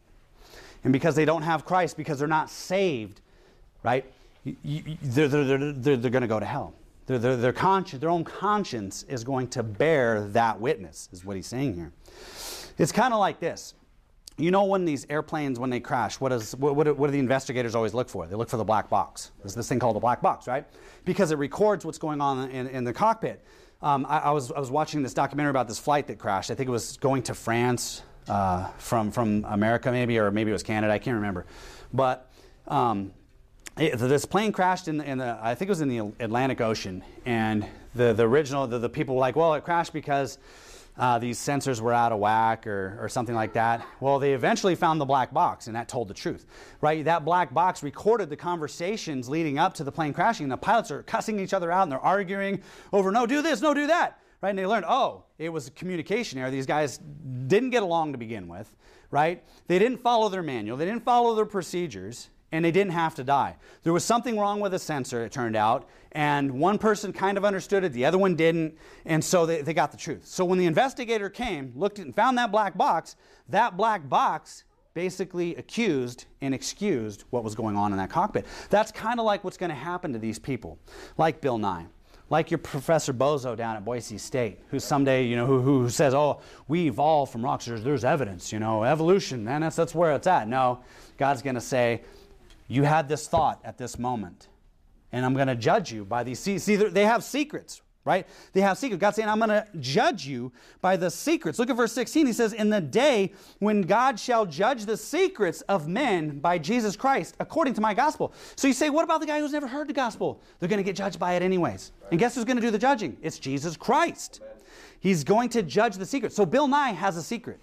And because they don't have Christ, because they're not saved, right, you, you, they're, they're, they're, they're going to go to hell. Their, their, their, conscience, their own conscience is going to bear that witness, is what he's saying here. It's kind of like this. You know when these airplanes, when they crash, what, is, what, what, what do the investigators always look for? They look for the black box. There's this thing called the black box, right? Because it records what's going on in, in the cockpit. Um, I, I, was, I was watching this documentary about this flight that crashed. I think it was going to France uh, from, from America maybe, or maybe it was Canada. I can't remember. But um, it, this plane crashed in the, in the, I think it was in the Atlantic Ocean. And the, the original, the, the people were like, well, it crashed because Uh, these sensors were out of whack or, or something like that. Well, they eventually found the black box, and that told the truth, right? That black box recorded the conversations leading up to the plane crashing. And the pilots are cussing each other out, and they're arguing over, no, do this, no, do that, right? And they learned, oh, it was a communication error. These guys didn't get along to begin with, right? They didn't follow their manual. They didn't follow their procedures. And they didn't have to die. There was something wrong with the sensor, it turned out, and one person kind of understood it, the other one didn't, and so they, they got the truth. So when the investigator came, looked at and found that black box, that black box basically accused and excused what was going on in that cockpit. That's kind of like what's going to happen to these people, like Bill Nye. Like your Professor Bozo down at Boise State, who someday, you know, who, who says, oh, we evolved from rocks, there's, there's evidence, you know, evolution, man, that's, that's where it's at. No, God's going to say, you had this thought at this moment, and I'm going to judge you by these. See, see, they have secrets, right? They have secrets. God's saying, I'm going to judge you by the secrets. Look at verse sixteen. He says, in the day when God shall judge the secrets of men by Jesus Christ, according to my gospel. So you say, what about the guy who's never heard the gospel? They're going to get judged by it anyways. Right. And guess who's going to do the judging? It's Jesus Christ. Amen. He's going to judge the secrets. So Bill Nye has a secret.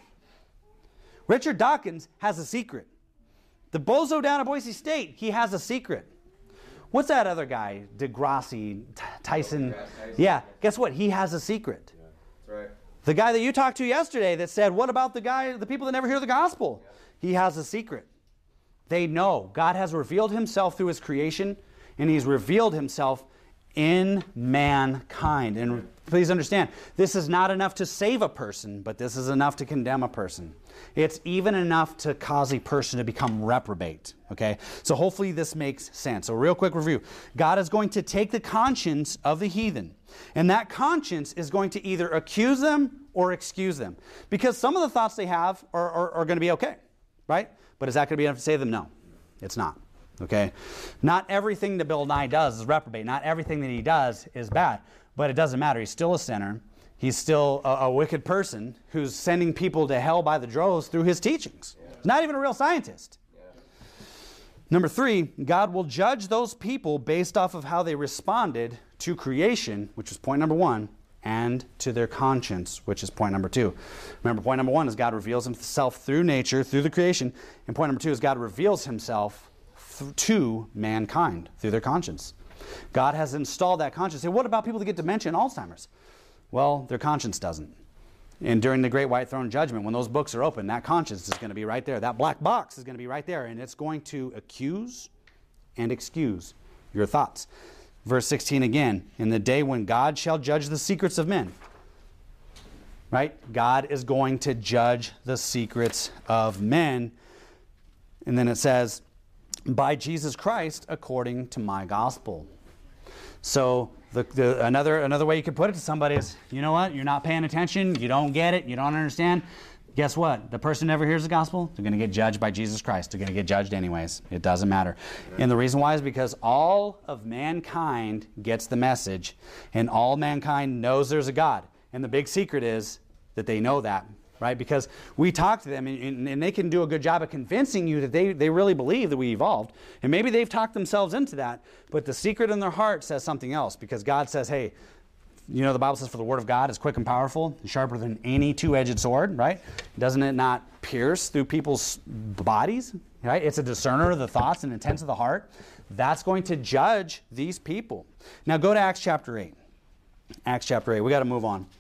Richard Dawkins has a secret. The bozo down at Boise State, he has a secret. What's that other guy? Degrassi, Tyson. Tyson. Yeah, guess what? He has a secret. Yeah, that's right. The guy that you talked to yesterday that said, what about the guy, the people that never hear the gospel? Yeah. He has a secret. They know God has revealed himself through his creation, and he's revealed himself in mankind. And please understand, this is not enough to save a person, but this is enough to condemn a person. It's even enough to cause a person to become reprobate. Okay? So hopefully this makes sense. So real quick review. God is going to take the conscience of the heathen, and that conscience is going to either accuse them or excuse them. Because some of the thoughts they have are, are, are going to be okay, right? But is that going to be enough to save them? No, it's not. Okay? Not everything that Bill Nye does is reprobate. Not everything that he does is bad. But it doesn't matter. He's still a sinner. He's still a, a wicked person who's sending people to hell by the droves through his teachings. Yeah. He's not even a real scientist. Yeah. Number three, God will judge those people based off of how they responded to creation, which is point number one, and to their conscience, which is point number two. Remember, point number one is God reveals himself through nature, through the creation. And point number two is God reveals himself th- to mankind through their conscience. God has installed that conscience. Say, what about people that get dementia and Alzheimer's? Well, their conscience doesn't. And during the Great White Throne Judgment, when those books are open, that conscience is going to be right there. That black box is going to be right there, and it's going to accuse and excuse your thoughts. Verse sixteen again, in the day when God shall judge the secrets of men. Right? God is going to judge the secrets of men. And then it says, by Jesus Christ, according to my gospel. So the, the, another another way you could put it to somebody is, you know what? You're not paying attention. You don't get it. You don't understand. Guess what? The person who never hears the gospel, they're going to get judged by Jesus Christ. They're going to get judged anyways. It doesn't matter. Amen. And the reason why is because all of mankind gets the message, and all mankind knows there's a God. And the big secret is that they know that, right? Because we talk to them, and, and they can do a good job of convincing you that they, they really believe that we evolved. And maybe they've talked themselves into that, but the secret in their heart says something else, because God says, hey, you know, the Bible says, for the word of God is quick and powerful, and sharper than any two-edged sword, right? Doesn't it not pierce through people's bodies, right? It's a discerner of the thoughts and intents of the heart. That's going to judge these people. Now go to Acts chapter eight. Acts chapter eight. We got to move on.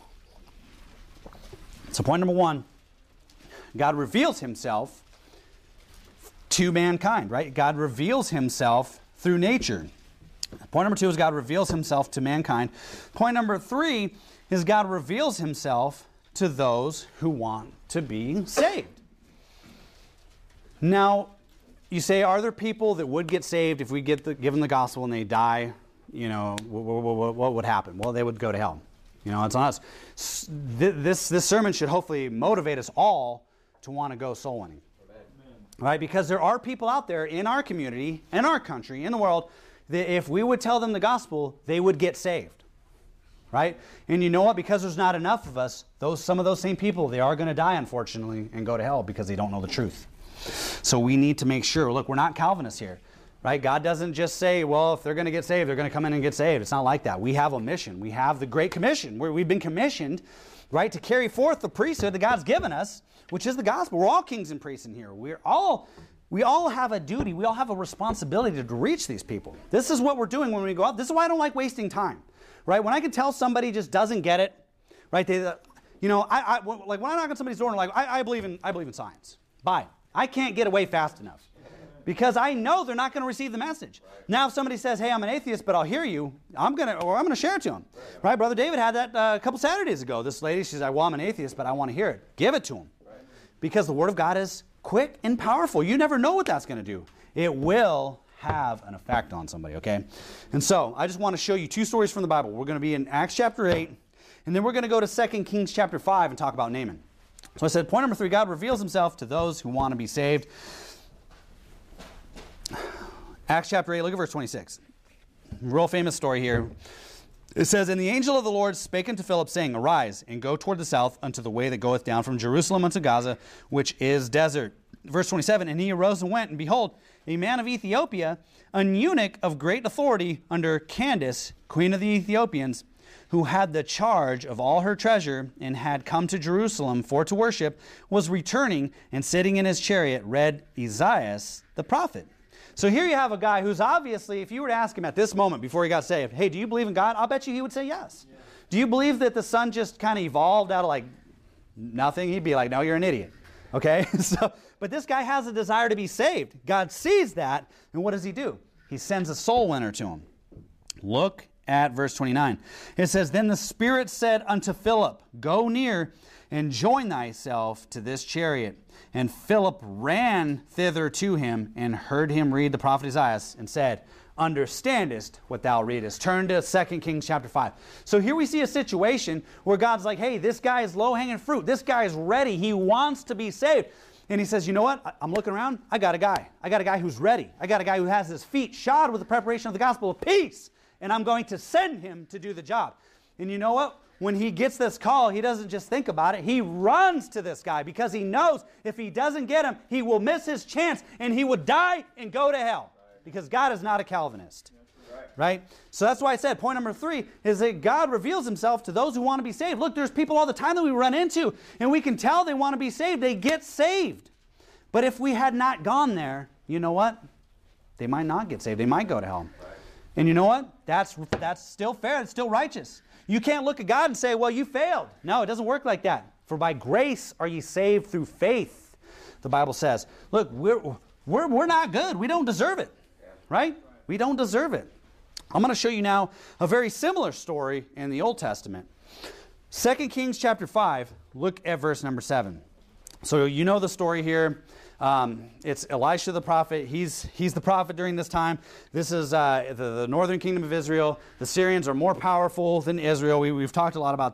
So point number one, God reveals himself to mankind, right? God reveals himself through nature. Point number two is God reveals himself to mankind. Point number three is God reveals himself to those who want to be saved. Now, you say, are there people that would get saved if we get the, give them the gospel and they die? You know, what, what, what would happen? Well, they would go to hell. You know, it's on us. This, this sermon should hopefully motivate us all to want to go soul winning. Right? Because there are people out there in our community, in our country, in the world, that if we would tell them the gospel, they would get saved. Right? And you know what? Because there's not enough of us, those some of those same people, they are going to die, unfortunately, and go to hell because they don't know the truth. So we need to make sure, look, we're not Calvinists here. Right? God doesn't just say, well, if they're going to get saved, they're going to come in and get saved. It's not like that. We have a mission. We have the Great Commission, where we've been commissioned, right, to carry forth the priesthood that God's given us, which is the gospel. We're all kings and priests in here. We're all, we all have a duty. We all have a responsibility to reach these people. This is what we're doing when we go out. This is why I don't like wasting time. Right? When I can tell somebody just doesn't get it, right? They, you know, I, I like when I knock on somebody's door and like, I, I believe in, I believe in science. Bye. I can't get away fast enough. Because I know they're not going to receive the message. Right. Now, if somebody says, hey, I'm an atheist, but I'll hear you, I'm going to, or I'm going to share it to them. Right. Right? Brother David had that uh, a couple Saturdays ago. This lady, she said, well, I'm an atheist, but I want to hear it. Give it to him. Right. Because the Word of God is quick and powerful. You never know what that's going to do. It will have an effect on somebody, okay? And so, I just want to show you two stories from the Bible. We're going to be in Acts chapter eight, and then we're going to go to Second Kings chapter five and talk about Naaman. So I said, point number three, God reveals himself to those who want to be saved. Acts chapter eight, look at verse twenty-six. Real famous story here. It says, and the angel of the Lord spake unto Philip, saying, arise, and go toward the south unto the way that goeth down from Jerusalem unto Gaza, which is desert. Verse twenty-seven, and he arose and went, and behold, a man of Ethiopia, an eunuch of great authority under Candace, queen of the Ethiopians, who had the charge of all her treasure, and had come to Jerusalem for to worship, was returning, and sitting in his chariot read Isaiah the prophet. So here you have a guy who's obviously, if you were to ask him at this moment before he got saved, hey, do you believe in God? I'll bet you he would say yes. Yeah. Do you believe that the sun just kind of evolved out of like nothing? He'd be like, no, you're an idiot. Okay? so, but this guy has a desire to be saved. God sees that, and what does he do? He sends a soul winner to him. Look at verse twenty-nine. It says, then the Spirit said unto Philip, go near and join thyself to this chariot. And Philip ran thither to him and heard him read the prophet Isaiah and said, understandest what thou readest. Turn to Second Kings chapter five. So here we see a situation where God's like, hey, this guy is low-hanging fruit. This guy is ready. He wants to be saved. And he says, you know what? I'm looking around. I got a guy. I got a guy who's ready. I got a guy who has his feet shod with the preparation of the gospel of peace. And I'm going to send him to do the job. And you know what? When he gets this call, he doesn't just think about it. He runs to this guy because he knows if he doesn't get him, he will miss his chance and he would die and go to hell. Right. Because God is not a Calvinist. Right. Right? So that's why I said point number three is that God reveals himself to those who want to be saved. Look, there's people all the time that we run into and we can tell they want to be saved. They get saved. But if we had not gone there, you know what? They might not get saved. They might go to hell. Right. And you know what? That's, that's still fair. It's still righteous. You can't look at God and say, well, you failed. No, it doesn't work like that. For by grace are ye saved through faith, the Bible says. Look, we're, we're, we're not good. We don't deserve it. Right? We don't deserve it. I'm going to show you now a very similar story in the Old Testament. Second Kings chapter five, look at verse number seven. So you know the story here. Um, it's Elisha the prophet. He's he's the prophet during this time. This is uh, the, the northern kingdom of Israel. The Syrians are more powerful than Israel. We, we've talked a lot about this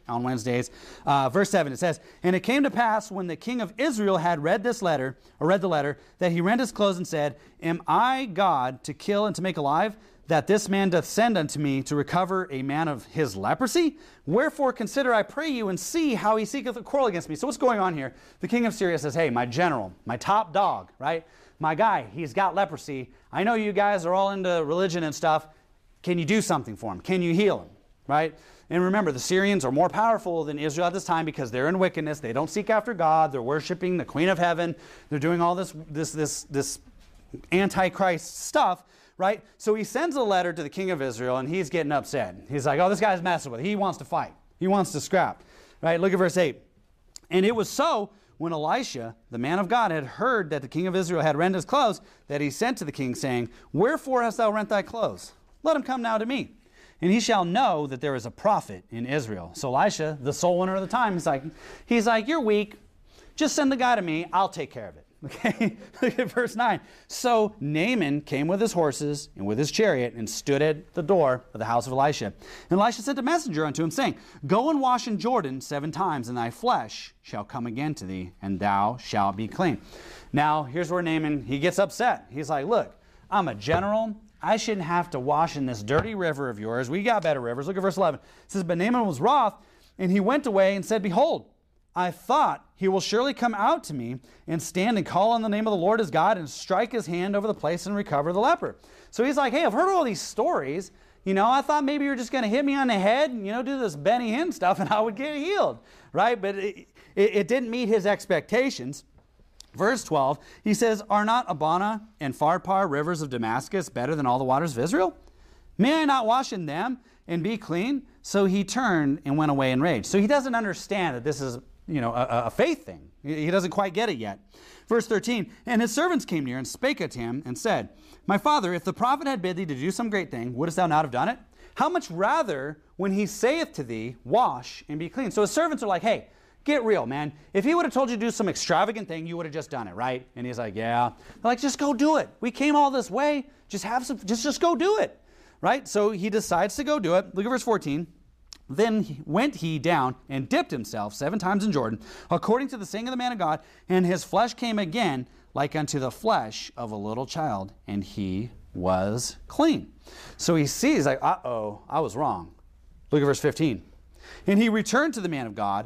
on Wednesdays. Uh, verse seven, it says, "And it came to pass when the king of Israel had read this letter, or read the letter, that he rent his clothes and said, Am I God to kill and to make alive? That this man doth send unto me to recover a man of his leprosy? Wherefore consider, I pray you, and see how he seeketh a quarrel against me." So what's going on here? The king of Syria says, hey, my general, my top dog, right? My guy, he's got leprosy. I know you guys are all into religion and stuff. Can you do something for him? Can you heal him? Right? And remember, the Syrians are more powerful than Israel at this time because they're in wickedness. They don't seek after God. They're worshiping the Queen of Heaven. They're doing all this, this, this, this antichrist stuff. Right? So he sends a letter to the king of Israel, and he's getting upset. He's like, oh, this guy's messing with it. He wants to fight. He wants to scrap. Right? Look at verse eight. "And it was so, when Elisha, the man of God, had heard that the king of Israel had rent his clothes, that he sent to the king, saying, Wherefore hast thou rent thy clothes? Let him come now to me, and he shall know that there is a prophet in Israel." So Elisha, the soul winner of the time, he's like, he's like, you're weak. Just send the guy to me. I'll take care of it. Okay, look at verse nine. "So Naaman came with his horses and with his chariot and stood at the door of the house of Elisha. And Elisha sent a messenger unto him, saying, Go and wash in Jordan seven times, and thy flesh shall come again to thee, and thou shalt be clean." Now, here's where Naaman, he gets upset. He's like, look, I'm a general. I shouldn't have to wash in this dirty river of yours. We got better rivers. Look at verse eleven. It says, "But Naaman was wroth, and he went away and said, Behold, I thought he will surely come out to me and stand and call on the name of the Lord his God and strike his hand over the place and recover the leper." So he's like, hey, I've heard all these stories. You know, I thought maybe you're just going to hit me on the head and, you know, do this Benny Hinn stuff and I would get healed, right? But it, it, it didn't meet his expectations. Verse twelve, he says, "Are not Abana and Pharpar, rivers of Damascus, better than all the waters of Israel? May I not wash in them and be clean?" So he turned and went away in rage. So he doesn't understand that this is, you know, a, a faith thing. He doesn't quite get it yet. Verse thirteen, "And his servants came near and spake unto him and said, My father, if the prophet had bid thee to do some great thing, wouldest thou not have done it? How much rather when he saith to thee, Wash and be clean?" So his servants are like, hey, get real, man. If he would have told you to do some extravagant thing, you would have just done it, right? And he's like, yeah. They're like, just go do it. We came all this way. Just have some, just, just go do it, right? So he decides to go do it. Look at verse fourteen. "Then went he down and dipped himself seven times in Jordan, according to the saying of the man of God, and his flesh came again like unto the flesh of a little child, and he was clean." So he sees, like, uh-oh, I was wrong. Look at verse fifteen. "And he returned to the man of God,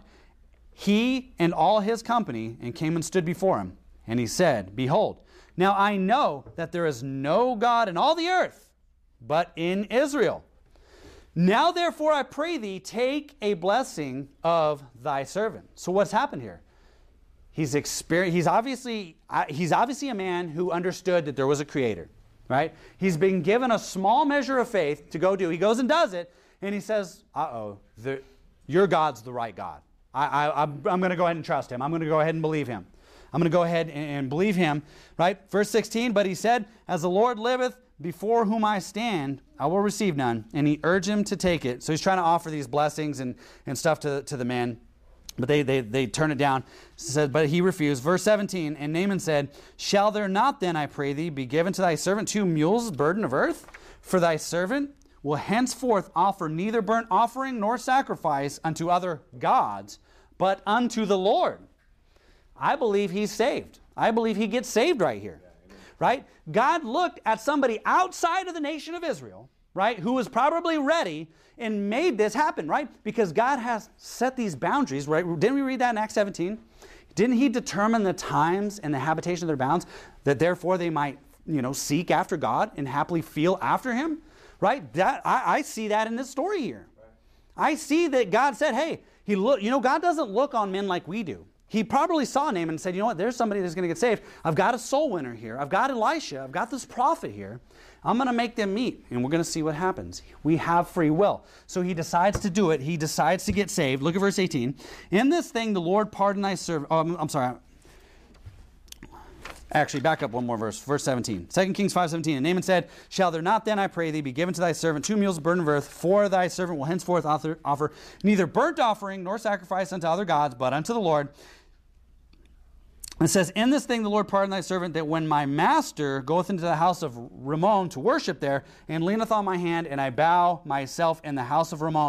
he and all his company, and came and stood before him. And he said, Behold, now I know that there is no God in all the earth, but in Israel. Now, therefore, I pray thee, take a blessing of thy servant." So what's happened here? He's exper- He's obviously he's obviously a man who understood that there was a creator, right? He's been given a small measure of faith to go do. He goes and does it, and he says, "Uh-oh, the, your God's the right God. I, I, I'm, I'm going to go ahead and trust him. I'm going to go ahead and believe him. I'm going to go ahead and, and believe him," right? Verse sixteen, "But he said, As the Lord liveth, before whom I stand, I will receive none." And he urged him to take it. So he's trying to offer these blessings and, and stuff to, to the men. But they, they, they turn it down. It says, but he refused. Verse seventeen, "And Naaman said, Shall there not then, I pray thee, be given to thy servant two mules burden of earth? For thy servant will henceforth offer neither burnt offering nor sacrifice unto other gods, but unto the Lord." I believe he's saved. I believe he gets saved right here. Right? God looked at somebody outside of the nation of Israel, right, who was probably ready and made this happen, right? Because God has set these boundaries, right? Didn't we read that in Acts seventeen? Didn't he determine the times and the habitation of their bounds, that therefore they might, you know, seek after God and happily feel after him, right? That I, I see that in this story here. I see that God said, hey, he look, you know, God doesn't look on men like we do. He probably saw Naaman and said, you know what, there's somebody that's going to get saved. I've got a soul winner here. I've got Elisha. I've got this prophet here. I'm going to make them meet, and we're going to see what happens. We have free will. So he decides to do it. He decides to get saved. Look at verse eighteen. "In this thing the Lord pardon thy servant." Oh, I'm, I'm sorry. Actually, back up one more verse. Verse seventeen. Second Kings five seventeen. "And Naaman said, Shall there not then, I pray thee, be given to thy servant two mules of burden of earth? For thy servant will henceforth offer, offer neither burnt offering nor sacrifice unto other gods, but unto the Lord. It says, In this thing the Lord pardon thy servant, that when my master goeth into the house of Rimmon to worship there, and leaneth on my hand, and I bow myself in the house of Rimmon,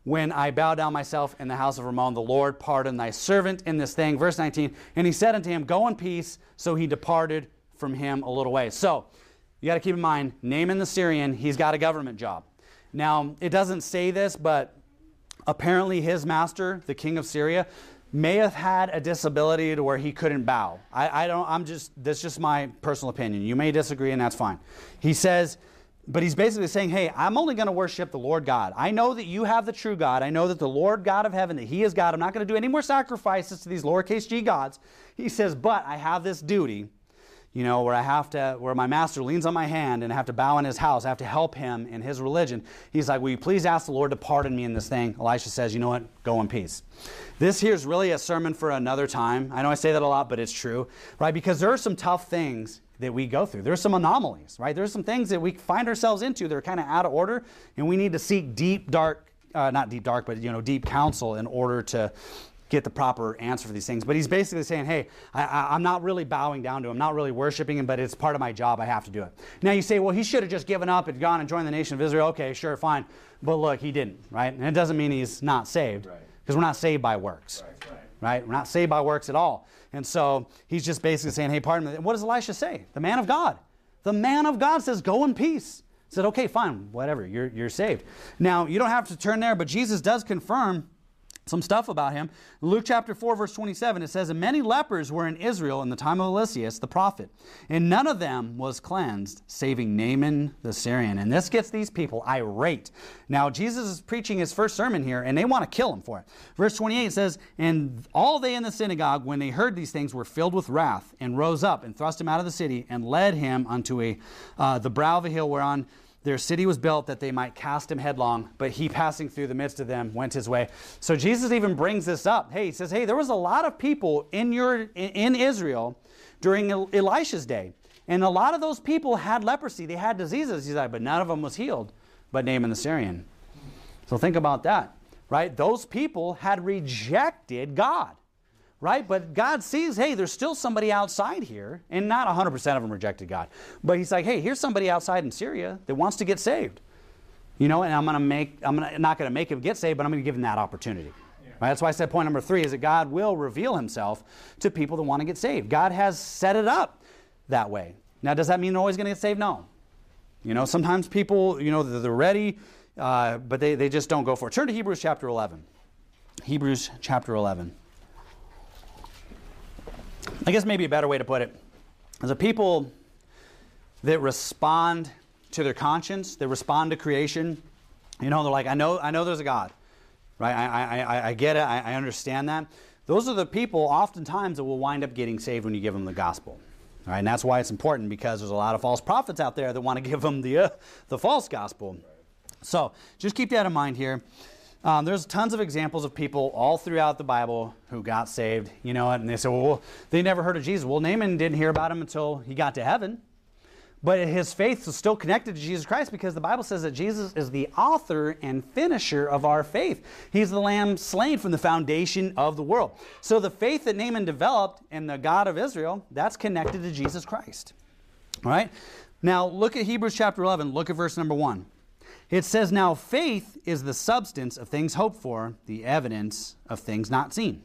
when I bow down myself in the house of Rimmon, the Lord pardon thy servant in this thing. Verse nineteen, and he said unto him, go in peace. So he departed from him a little way. So you got to keep in mind, Naaman the Syrian, he's got a government job. Now, it doesn't say this, but apparently his master, the king of Syria, may have had a disability to where he couldn't bow. I, I don't, I'm just, that's just my personal opinion. You may disagree, and that's fine. He says, but he's basically saying, hey, I'm only going to worship the Lord God. I know that you have the true God. I know that the Lord God of heaven, that he is God. I'm not going to do any more sacrifices to these lowercase g gods. He says, but I have this duty, you know, where I have to, where my master leans on my hand and I have to bow in his house. I have to help him in his religion. He's like, will you please ask the Lord to pardon me in this thing? Elisha says, you know what? Go in peace. This here is really a sermon for another time. I know I say that a lot, but it's true, right? Because there are some tough things that we go through. There's some anomalies, right? There's some things that we find ourselves into that are kind of out of order, and we need to seek deep, dark, uh, not deep, dark, but, you know, deep counsel in order to get the proper answer for these things. But he's basically saying, hey, I, I, I'm not really bowing down to him, not really worshiping him, but it's part of my job. I have to do it. Now you say, well, he should have just given up and gone and joined the nation of Israel. Okay, sure, fine. But look, he didn't, right? And it doesn't mean he's not saved, because right. we're not saved by works, right. Right. right? We're not saved by works at all. And so he's just basically saying, hey, pardon me. What does Elisha say? The man of God. The man of God says, go in peace. He said, okay, fine, whatever, you're, you're saved. Now, you don't have to turn there, but Jesus does confirm some stuff about him. Luke chapter four, verse twenty-seven, it says, and many lepers were in Israel in the time of Eliseus, the prophet, and none of them was cleansed, saving Naaman the Syrian. And this gets these people irate. Now, Jesus is preaching his first sermon here, and they want to kill him for it. Verse twenty-eight says, and all they in the synagogue, when they heard these things, were filled with wrath, and rose up, and thrust him out of the city, and led him unto a uh, the brow of a hill whereon their city was built, that they might cast him headlong, but he, passing through the midst of them, went his way. So Jesus even brings this up. Hey, he says, hey, there was a lot of people in your in Israel during Elisha's day, and a lot of those people had leprosy. They had diseases. He's like, but none of them was healed, but Naaman the Syrian. So think about that, right? Those people had rejected God, right? But God sees, hey, there's still somebody outside here, and not one hundred percent of them rejected God. But he's like, hey, here's somebody outside in Syria that wants to get saved. You know, and I'm going to make, I'm gonna, not going to make him get saved, but I'm going to give him that opportunity. Yeah. Right? That's why I said point number three is that God will reveal himself to people that want to get saved. God has set it up that way. Now, does that mean they're always going to get saved? No. You know, sometimes people, you know, they're ready, uh, but they, they just don't go for it. Turn to Hebrews chapter eleven. Hebrews chapter eleven. I guess maybe a better way to put it is a people that respond to their conscience, that respond to creation. You know, they're like, I know, I know there's a God, right? I, I, I get it. I, I understand that. Those are the people oftentimes that will wind up getting saved when you give them the gospel. All right, and that's why it's important, because there's a lot of false prophets out there that want to give them the uh, the false gospel. So just keep that in mind here. Um, there's tons of examples of people all throughout the Bible who got saved, you know, and they say, well, they never heard of Jesus. Well, Naaman didn't hear about him until he got to heaven. But his faith was still connected to Jesus Christ, because the Bible says that Jesus is the author and finisher of our faith. He's the lamb slain from the foundation of the world. So the faith that Naaman developed in the God of Israel, that's connected to Jesus Christ. All right? Now, look at Hebrews chapter eleven. Look at verse number one. It says, now faith is the substance of things hoped for, the evidence of things not seen.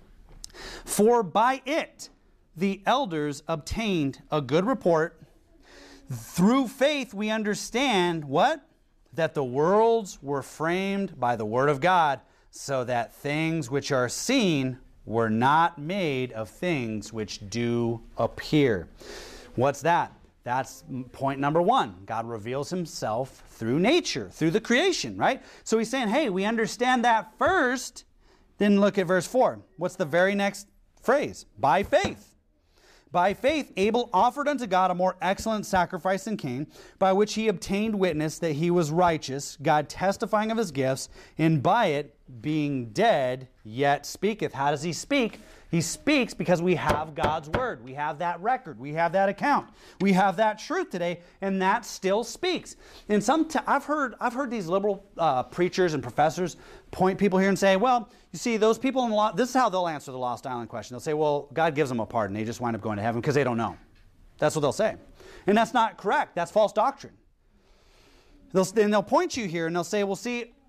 For by it the elders obtained a good report. Through faith we understand what? That the worlds were framed by the word of God, so that things which are seen were not made of things which do appear. What's that? That's point number one. God reveals himself through nature, through the creation, right? So he's saying, hey, we understand that first. Then look at verse four. What's the very next phrase? By faith. By faith, Abel offered unto God a more excellent sacrifice than Cain, by which he obtained witness that he was righteous, God testifying of his gifts, and by it, being dead, yet speaketh. How does he speak? He speaks because we have God's word. We have that record. We have that account. We have that truth today, and that still speaks. And some t- I've heard I've heard these liberal uh, preachers and professors point people here and say, well, you see, those people in the law, this is how they'll answer the Lost Island question. They'll say, well, God gives them a pardon. They just wind up going to heaven because they don't know. That's what they'll say. And that's not correct. That's false doctrine. They'll, then they'll point you here and they'll say, well, see,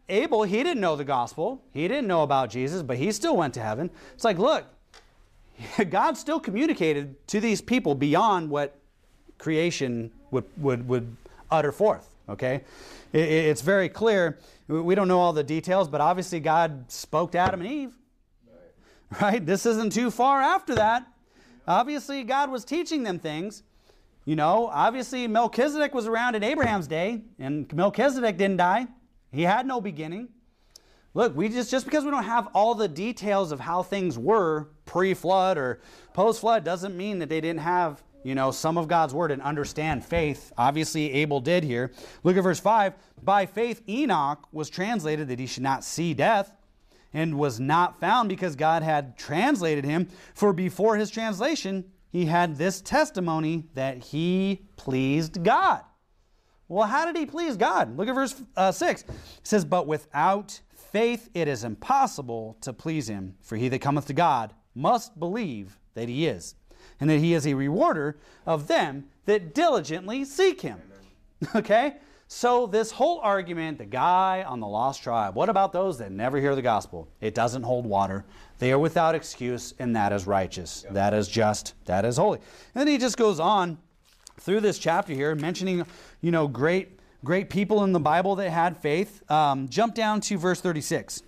Abel, he didn't know the gospel. He didn't know about Jesus, but he still went to heaven. It's like, look, God still communicated to these people beyond what creation would, would, would utter forth, okay? It, it's very clear. We don't know all the details, but obviously God spoke to Adam and Eve, right? right? This isn't too far after that. Obviously, God was teaching them things. You know, obviously Melchizedek was around in Abraham's day, and Melchizedek didn't die. He had no beginning. Look, we just, just because we don't have all the details of how things were pre-flood or post-flood doesn't mean that they didn't have, you know, some of God's word and understand faith. Obviously, Abel did here. Look at verse five. By faith, Enoch was translated that he should not see death, and was not found because God had translated him. For before his translation, he had this testimony that he pleased God. Well, how did he please God? Look at verse uh, six. It says, but without faith it is impossible to please him. For he that cometh to God must believe that he is, and that he is a rewarder of them that diligently seek him. Okay? So this whole argument, the guy on the lost tribe, what about those that never hear the gospel? It doesn't hold water. They are without excuse, and that is righteous. Yeah. That is just. That is holy. And then he just goes on through this chapter here, mentioning, you know, great, great people in the Bible that had faith. Um, jump down to verse thirty-six.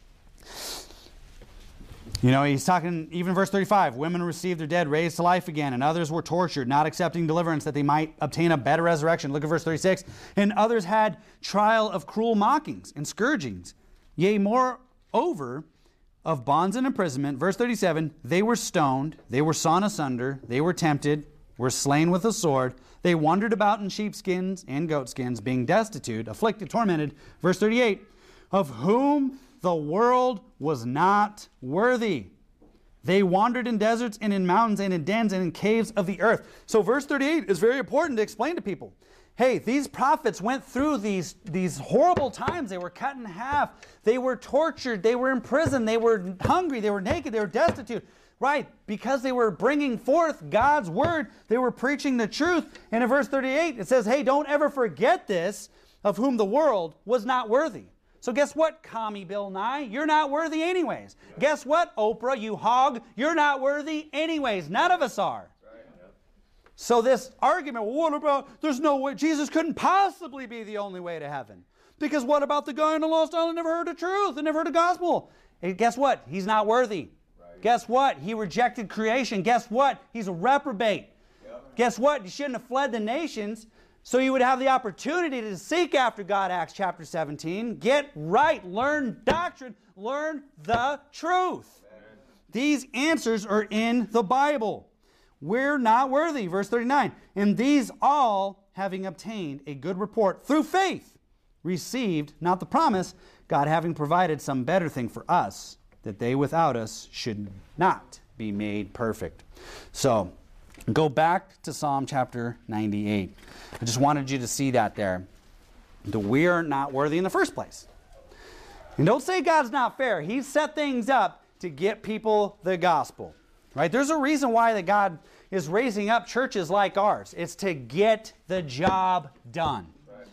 You know, he's talking, even verse thirty-five, women received their dead raised to life again, and others were tortured, not accepting deliverance that they might obtain a better resurrection. Look at verse thirty-six. And others had trial of cruel mockings and scourgings. Yea, moreover, of bonds and imprisonment. Verse thirty-seven, they were stoned, they were sawn asunder, they were tempted, were slain with a sword. They wandered about in sheepskins and goatskins, being destitute, afflicted, tormented. Verse thirty-eight, of whom the world was not worthy. They wandered in deserts and in mountains and in dens and in caves of the earth. So verse thirty-eight is very important to explain to people. Hey, these prophets went through these, these horrible times. They were cut in half. They were tortured. They were in prison. They were hungry. They were naked. They were destitute. Right? Because they were bringing forth God's word. They were preaching the truth. And in verse thirty-eight, it says, hey, don't ever forget this, of whom the world was not worthy. So guess what, Commie Bill Nye? You're not worthy anyways. Yeah. Guess what, Oprah, you hog? You're not worthy anyways. None of us are. Right. Yeah. So this argument, well, what about, there's no way, Jesus couldn't possibly be the only way to heaven. Because what about the guy on the lost island never heard the truth and never heard the gospel? And guess what? He's not worthy. Right. Guess what? He rejected creation. Guess what? He's a reprobate. Yep. Guess what? He shouldn't have fled the nations. So you would have the opportunity to seek after God, Acts chapter seventeen. Get right. Learn doctrine. Learn the truth. Amen. These answers are in the Bible. We're not worthy. Verse thirty-nine. And these all, having obtained a good report through faith, received not the promise, God having provided some better thing for us, that they without us should not be made perfect. So, go back to Psalm chapter ninety-eight. I just wanted you to see that there. That we are not worthy in the first place. And don't say God's not fair. He set things up to get people the gospel. Right? There's a reason why that God is raising up churches like ours. It's to get the job done. Right.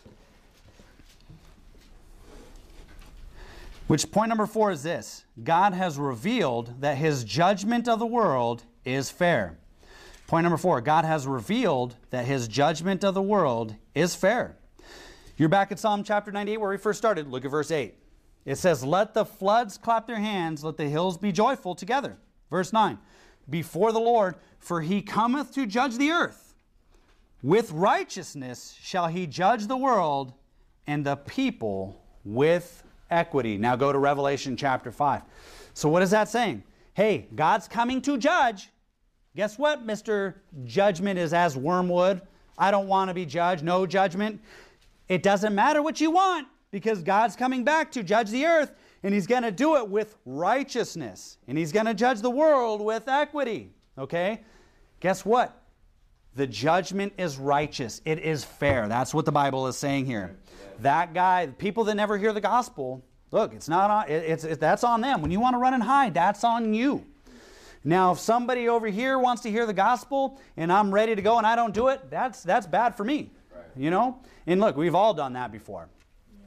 Which point number four is this. God has revealed that his judgment of the world is fair. Point number four, God has revealed that his judgment of the world is fair. You're back at Psalm chapter ninety-eight where we first started. Look at verse eight. It says, let the floods clap their hands, let the hills be joyful together. Verse nine, before the Lord, for he cometh to judge the earth. With righteousness shall he judge the world and the people with equity. Now go to Revelation chapter five. So what is that saying? Hey, God's coming to judge. Guess what, Mister Judgment is as wormwood. I don't want to be judged. No judgment. It doesn't matter what you want because God's coming back to judge the earth and he's going to do it with righteousness and he's going to judge the world with equity. Okay? Guess what? The judgment is righteous. It is fair. That's what the Bible is saying here. That guy, people that never hear the gospel, look, it's not on, it's, it's that's on them. When you want to run and hide, that's on you. Now, if somebody over here wants to hear the gospel and I'm ready to go and I don't do it, that's that's bad for me. Right. You know? And look, we've all done that before. Yeah.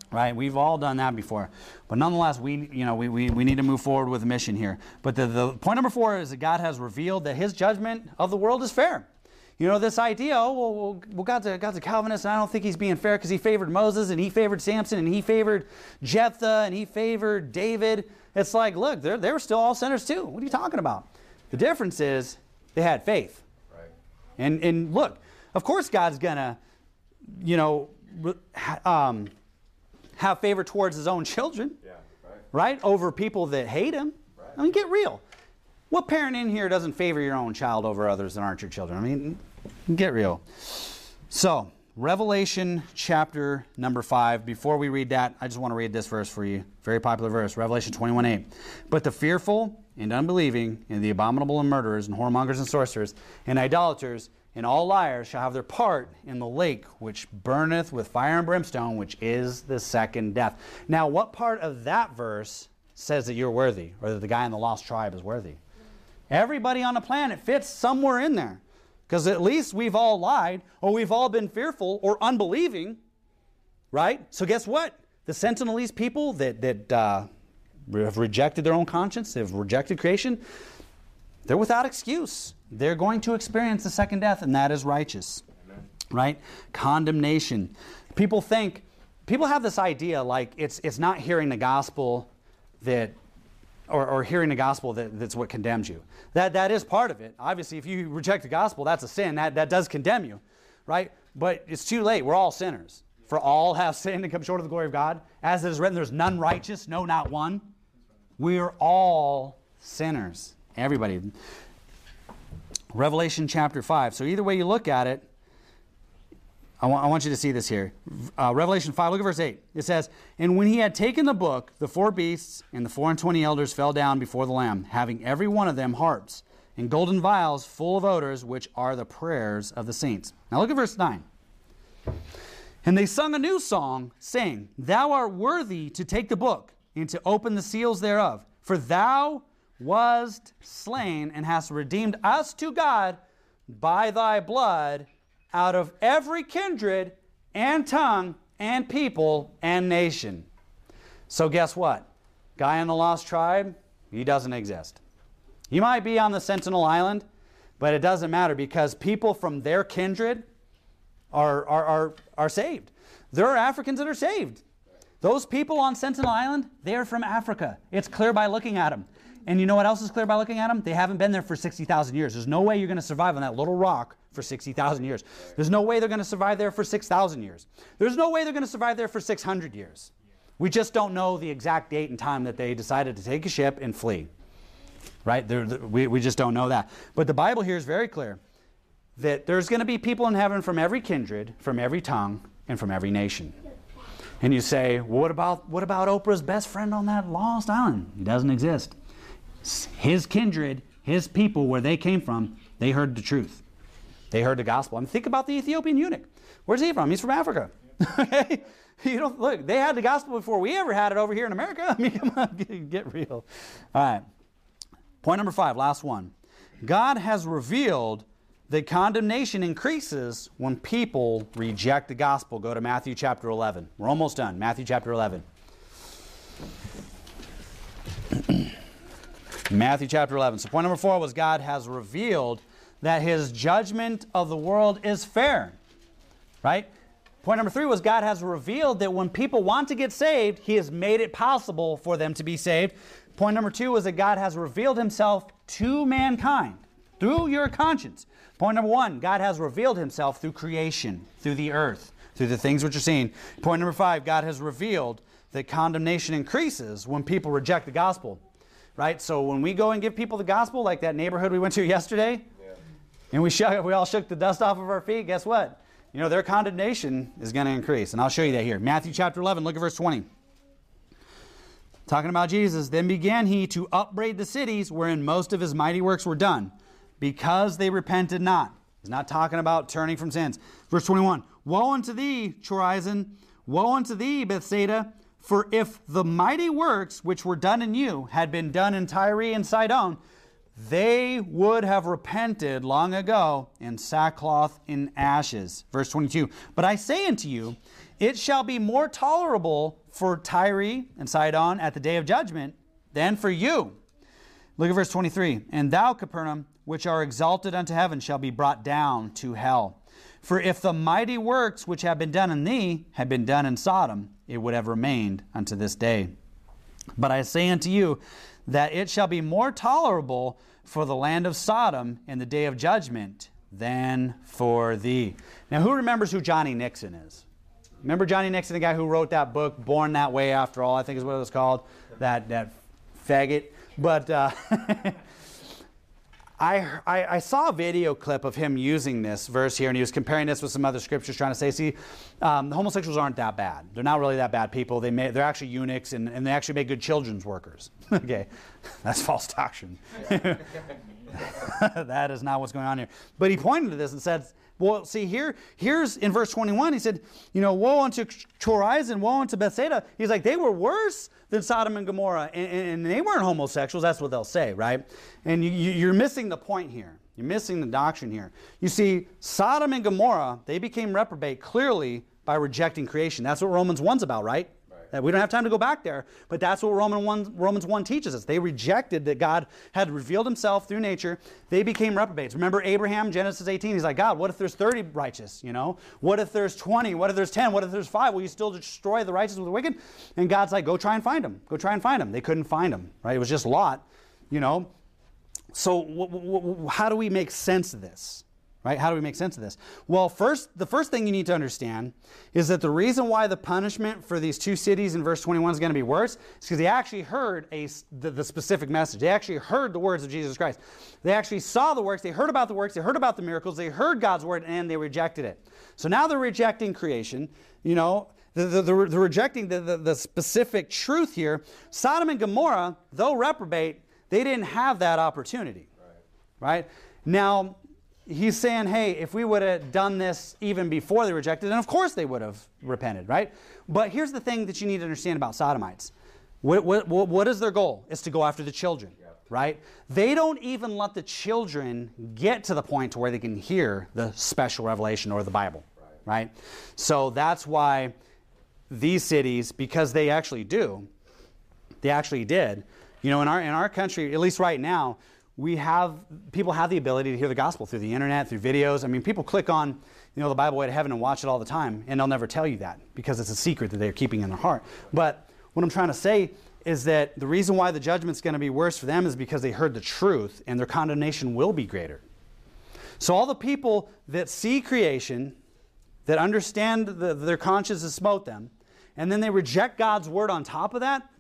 Right? We've all done that before. But nonetheless, we, you know, we, we, we need to move forward with the mission here. But the, the point number four is that God has revealed that his judgment of the world is fair. You know, this idea, oh, well, well God's, a, God's a Calvinist, and I don't think he's being fair because he favored Moses, and he favored Samson, and he favored Jephthah, and he favored David. It's like, look, they're, they were still all sinners too. What are you talking about? The difference is they had faith. Right. And, and look, of course God's going to, you know, um, have favor towards his own children, yeah, right. right? Over people that hate him. Right. I mean, get real. What parent in here doesn't favor your own child over others that aren't your children? I mean, get real. So, Revelation chapter number five. Before we read that, I just want to read this verse for you. Very popular verse, Revelation twenty-one eight. But the fearful and unbelieving, and the abominable and murderers, and whoremongers and sorcerers, and idolaters, and all liars shall have their part in the lake which burneth with fire and brimstone, which is the second death. Now, what part of that verse says that you're worthy, or that the guy in the lost tribe is worthy? Everybody on the planet fits somewhere in there. Because at least we've all lied, or we've all been fearful or unbelieving, right? So guess what? The Sentinelese people that, that uh, have rejected their own conscience, they've rejected creation, they're without excuse. They're going to experience the second death, and that is righteous. Amen. Right? Condemnation. People think, people have this idea like it's it's not hearing the gospel that, or, or hearing the gospel that, that's what condemns you. That that is part of it. Obviously, if you reject the gospel, that's a sin. That, that does condemn you. Right? But it's too late. We're all sinners. For all have sinned and come short of the glory of God. As it is written, there's none righteous, no, not one. We are all sinners. Everybody. Revelation chapter five. So either way you look at it, I want, I want you to see this here. Uh, Revelation five, look at verse eight. It says, And when he had taken the book, the four beasts and the four and twenty elders fell down before the Lamb, having every one of them harps and golden vials full of odors, which are the prayers of the saints. Now look at verse nine. And they sung a new song, saying, Thou art worthy to take the book and to open the seals thereof. For thou wast slain and hast redeemed us to God by thy blood out of every kindred and tongue and people and nation. So guess what? Guy in the lost tribe, he doesn't exist. He might be on the Sentinel Island, but it doesn't matter because people from their kindred are, are, are, are saved. There are Africans that are saved. Those people on Sentinel Island, they are from Africa. It's clear by looking at them. And you know what else is clear by looking at them? They haven't been there for sixty thousand years. There's no way you're going to survive on that little rock for sixty thousand years. There's no way they're going to survive there for six thousand years. There's no way they're going to survive there for six hundred years. We just don't know the exact date and time that they decided to take a ship and flee. Right? They're, we, we just don't know that. But the Bible here is very clear that there's going to be people in heaven from every kindred, from every tongue, and from every nation. And you say, well, what about, what about Oprah's best friend on that lost island? He doesn't exist. His kindred, his people, where they came from, they heard the truth. They heard the gospel. I mean, think about the Ethiopian eunuch. Where's he from? He's from Africa. Okay? You don't look. They had the gospel before we ever had it over here in America. I mean, come on, get, get real. All right. Point number five, last one. God has revealed that condemnation increases when people reject the gospel. Go to Matthew chapter eleven. We're almost done. Matthew chapter eleven. Matthew chapter eleven. So point number four was God has revealed that his judgment of the world is fair. Right? Point number three was God has revealed that when people want to get saved, he has made it possible for them to be saved. Point number two was that God has revealed himself to mankind through your conscience. Point number one, God has revealed himself through creation, through the earth, through the things which are seen. Point number five, God has revealed that condemnation increases when people reject the gospel. Right? So when we go and give people the gospel, like that neighborhood we went to yesterday, yeah. and we shook, we all shook the dust off of our feet, guess what? You know, their condemnation is going to increase. And I'll show you that here. Matthew chapter eleven, look at verse twenty. Talking about Jesus, then began he to upbraid the cities wherein most of his mighty works were done, because they repented not. He's not talking about turning from sins. Verse twenty-one, woe unto thee, Chorazin, woe unto thee, Bethsaida, for if the mighty works which were done in you had been done in Tyre and Sidon, they would have repented long ago in sackcloth and ashes. Verse twenty-two, but I say unto you, it shall be more tolerable for Tyre and Sidon at the day of judgment than for you. Look at verse twenty-three. And thou, Capernaum, which are exalted unto heaven, shall be brought down to hell. For if the mighty works which have been done in thee had been done in Sodom, it would have remained unto this day. But I say unto you, that it shall be more tolerable for the land of Sodom in the day of judgment than for thee. Now, who remembers who Johnny Nixon is? Remember Johnny Nixon, the guy who wrote that book, Born That Way After All, I think is what it was called, that, that faggot. But uh, I, I, I saw a video clip of him using this verse here, and he was comparing this with some other scriptures, trying to say, see, um, the homosexuals aren't that bad. They're not really that bad people. They may, they're actually eunuchs, and, and they actually make good children's workers. Okay, that's false doctrine. That is not what's going on here. But he pointed to this and said, well, see, here, here's in verse twenty-one, he said, you know, woe unto Chorazin, woe unto Bethsaida. He's like, they were worse than Sodom and Gomorrah, and, and they weren't homosexuals. That's what they'll say, right? And you, you, you're missing the point here. You're missing the doctrine here. You see, Sodom and Gomorrah, they became reprobate clearly by rejecting creation. That's what Romans one's about, right? That we don't have time to go back there, but that's what Romans one, Romans one teaches us. They rejected that God had revealed himself through nature. They became reprobates. Remember Abraham, Genesis eighteen, he's like, God, what if there's thirty righteous, you know? What if there's twenty? What if there's ten? What if there's five? Will you still destroy the righteous with the wicked? And God's like, go try and find them. Go try and find them. They couldn't find them, right? It was just Lot, you know? So w- w- w- how do we make sense of this? Right? How do we make sense of this? Well, first, the first thing you need to understand is that the reason why the punishment for these two cities in verse twenty-one is going to be worse is because they actually heard a, the, the specific message. They actually heard the words of Jesus Christ. They actually saw the works. They heard about the works. They heard about the miracles. They heard God's word, and they rejected it. So now they're rejecting creation. You know, they're, they're, they're rejecting the, the, the specific truth here. Sodom and Gomorrah, though reprobate, they didn't have that opportunity. Right? Right? Now, he's saying, hey, if we would have done this even before they rejected, then of course they would have repented, right? But here's the thing that you need to understand about Sodomites. What, what, what is their goal? It's to go after the children, yep. Right? They don't even let the children get to the point to where they can hear the special revelation or the Bible, right? right? So that's why these cities, because they actually do, they actually did. You know, in our in our country, at least right now, we have, people have the ability to hear the gospel through the internet, through videos. I mean, people click on, you know, the Bible Way to Heaven and watch it all the time, and they'll never tell you that because it's a secret that they're keeping in their heart. But what I'm trying to say is that the reason why the judgment's going to be worse for them is because they heard the truth, and their condemnation will be greater. So all the people that see creation, that understand the, their conscience has smote them, and then they reject God's word on top of that,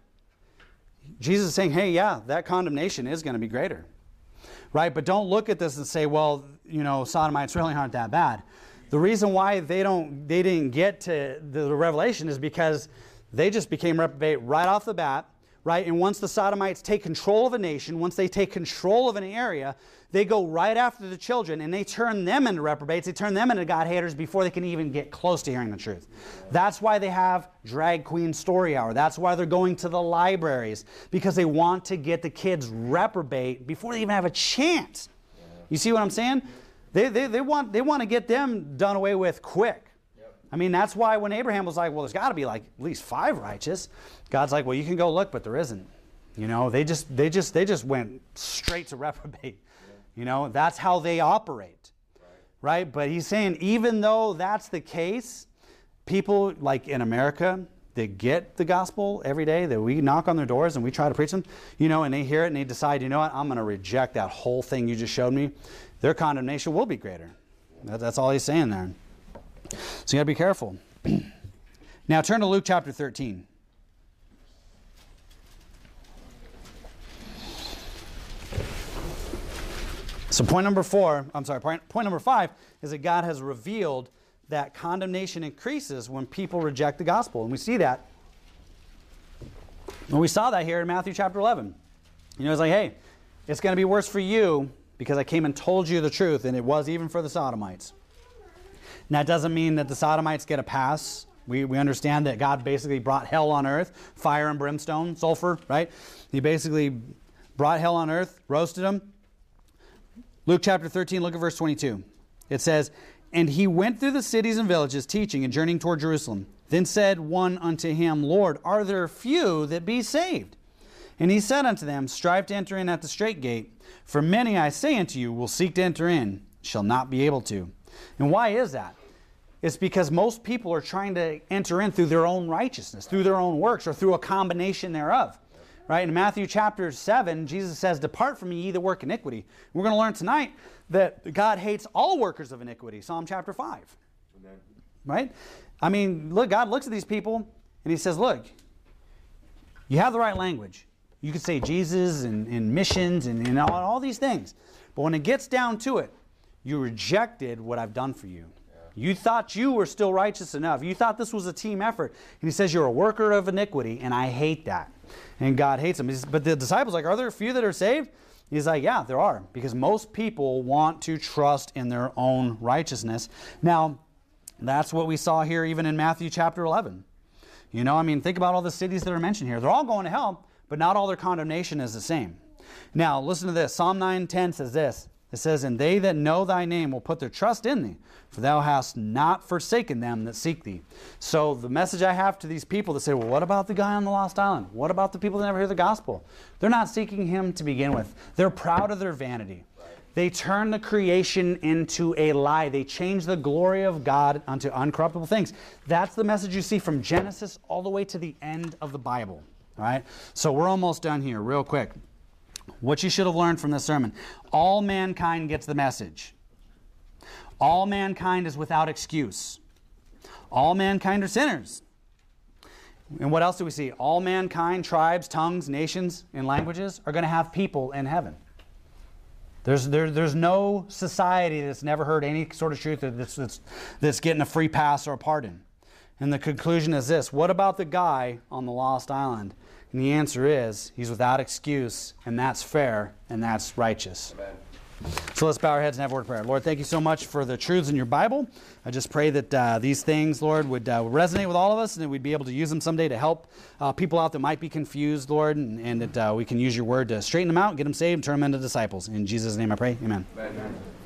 Jesus is saying, hey, yeah, that condemnation is going to be greater. Right? But don't look at this and say, well, you know, Sodomites really aren't that bad. The reason why they don't, they didn't get to the revelation is because they just became reprobate right off the bat, right? And once the Sodomites take control of a nation, once they take control of an area, they go right after the children and they turn them into reprobates. They turn them into God haters before they can even get close to hearing the truth. That's why they have drag queen story hour. That's why they're going to the libraries, because they want to get the kids reprobate before they even have a chance. You see what I'm saying? They, they, they, want, they want to get them done away with quick. I mean, that's why when Abraham was like, well, there's got to be like at least five righteous, God's like, well, you can go look, but there isn't. You know, they just they just they just went straight to reprobate. You know, that's how they operate. Right. right? But he's saying even though that's the case, people like in America that get the gospel every day, that we knock on their doors and we try to preach them, you know, and they hear it and they decide, you know what, I'm going to reject that whole thing you just showed me, their condemnation will be greater. That, that's all he's saying there. So you got to be careful. Now turn to Luke chapter thirteen. So point number four, I'm sorry, point, point number five is that God has revealed that condemnation increases when people reject the gospel. And we see that. And we saw that here in Matthew chapter eleven. You know, it's like, hey, it's going to be worse for you because I came and told you the truth, and it was even for the Sodomites. And that doesn't mean that the Sodomites get a pass. We, we understand that God basically brought hell on earth, fire and brimstone, sulfur, right? He basically brought hell on earth, roasted them, Luke chapter thirteen, look at verse twenty-two. It says, "And he went through the cities and villages, teaching and journeying toward Jerusalem. Then said one unto him, Lord, are there few that be saved? And he said unto them, Strive to enter in at the strait gate. For many, I say unto you, will seek to enter in, shall not be able to." And why is that? It's because most people are trying to enter in through their own righteousness, through their own works, or through a combination thereof. Right? In Matthew chapter seven, Jesus says, "Depart from me, ye that work iniquity." We're going to learn tonight that God hates all workers of iniquity. Psalm chapter five. Amen. Right? I mean, look, God looks at these people and he says, look, you have the right language. You can say Jesus and, and missions and, and all, all these things. But when it gets down to it, you rejected what I've done for you. You thought you were still righteous enough. You thought this was a team effort. And he says, you're a worker of iniquity, and I hate that. And God hates them. But the disciples are like, are there a few that are saved? He's like, yeah, there are. Because most people want to trust in their own righteousness. Now, that's what we saw here even in Matthew chapter eleven. You know, I mean, think about all the cities that are mentioned here. They're all going to hell, but not all their condemnation is the same. Now, listen to this. Psalm nine ten says this. It says, "And they that know thy name will put their trust in thee, for thou hast not forsaken them that seek thee." So the message I have to these people that say, well, what about the guy on the lost island? What about the people that never hear the gospel? They're not seeking him to begin with. They're proud of their vanity. They turn the creation into a lie. They change the glory of God unto uncorruptible things. That's the message you see from Genesis all the way to the end of the Bible. All right? So we're almost done here real quick. What you should have learned from this sermon. All mankind gets the message. All mankind is without excuse. All mankind are sinners. And what else do we see? All mankind, tribes, tongues, nations, and languages are going to have people in heaven. There's, there, there's no society that's never heard any sort of truth that's, that's, that's getting a free pass or a pardon. And the conclusion is this. What about the guy on the lost island? And the answer is, he's without excuse, and that's fair, and that's righteous. Amen. So let's bow our heads and have a word of prayer. Lord, thank you so much for the truths in your Bible. I just pray that uh, these things, Lord, would uh, resonate with all of us, and that we'd be able to use them someday to help uh, people out that might be confused, Lord, and, and that uh, we can use your word to straighten them out, get them saved, and turn them into disciples. In Jesus' name I pray, amen. Amen.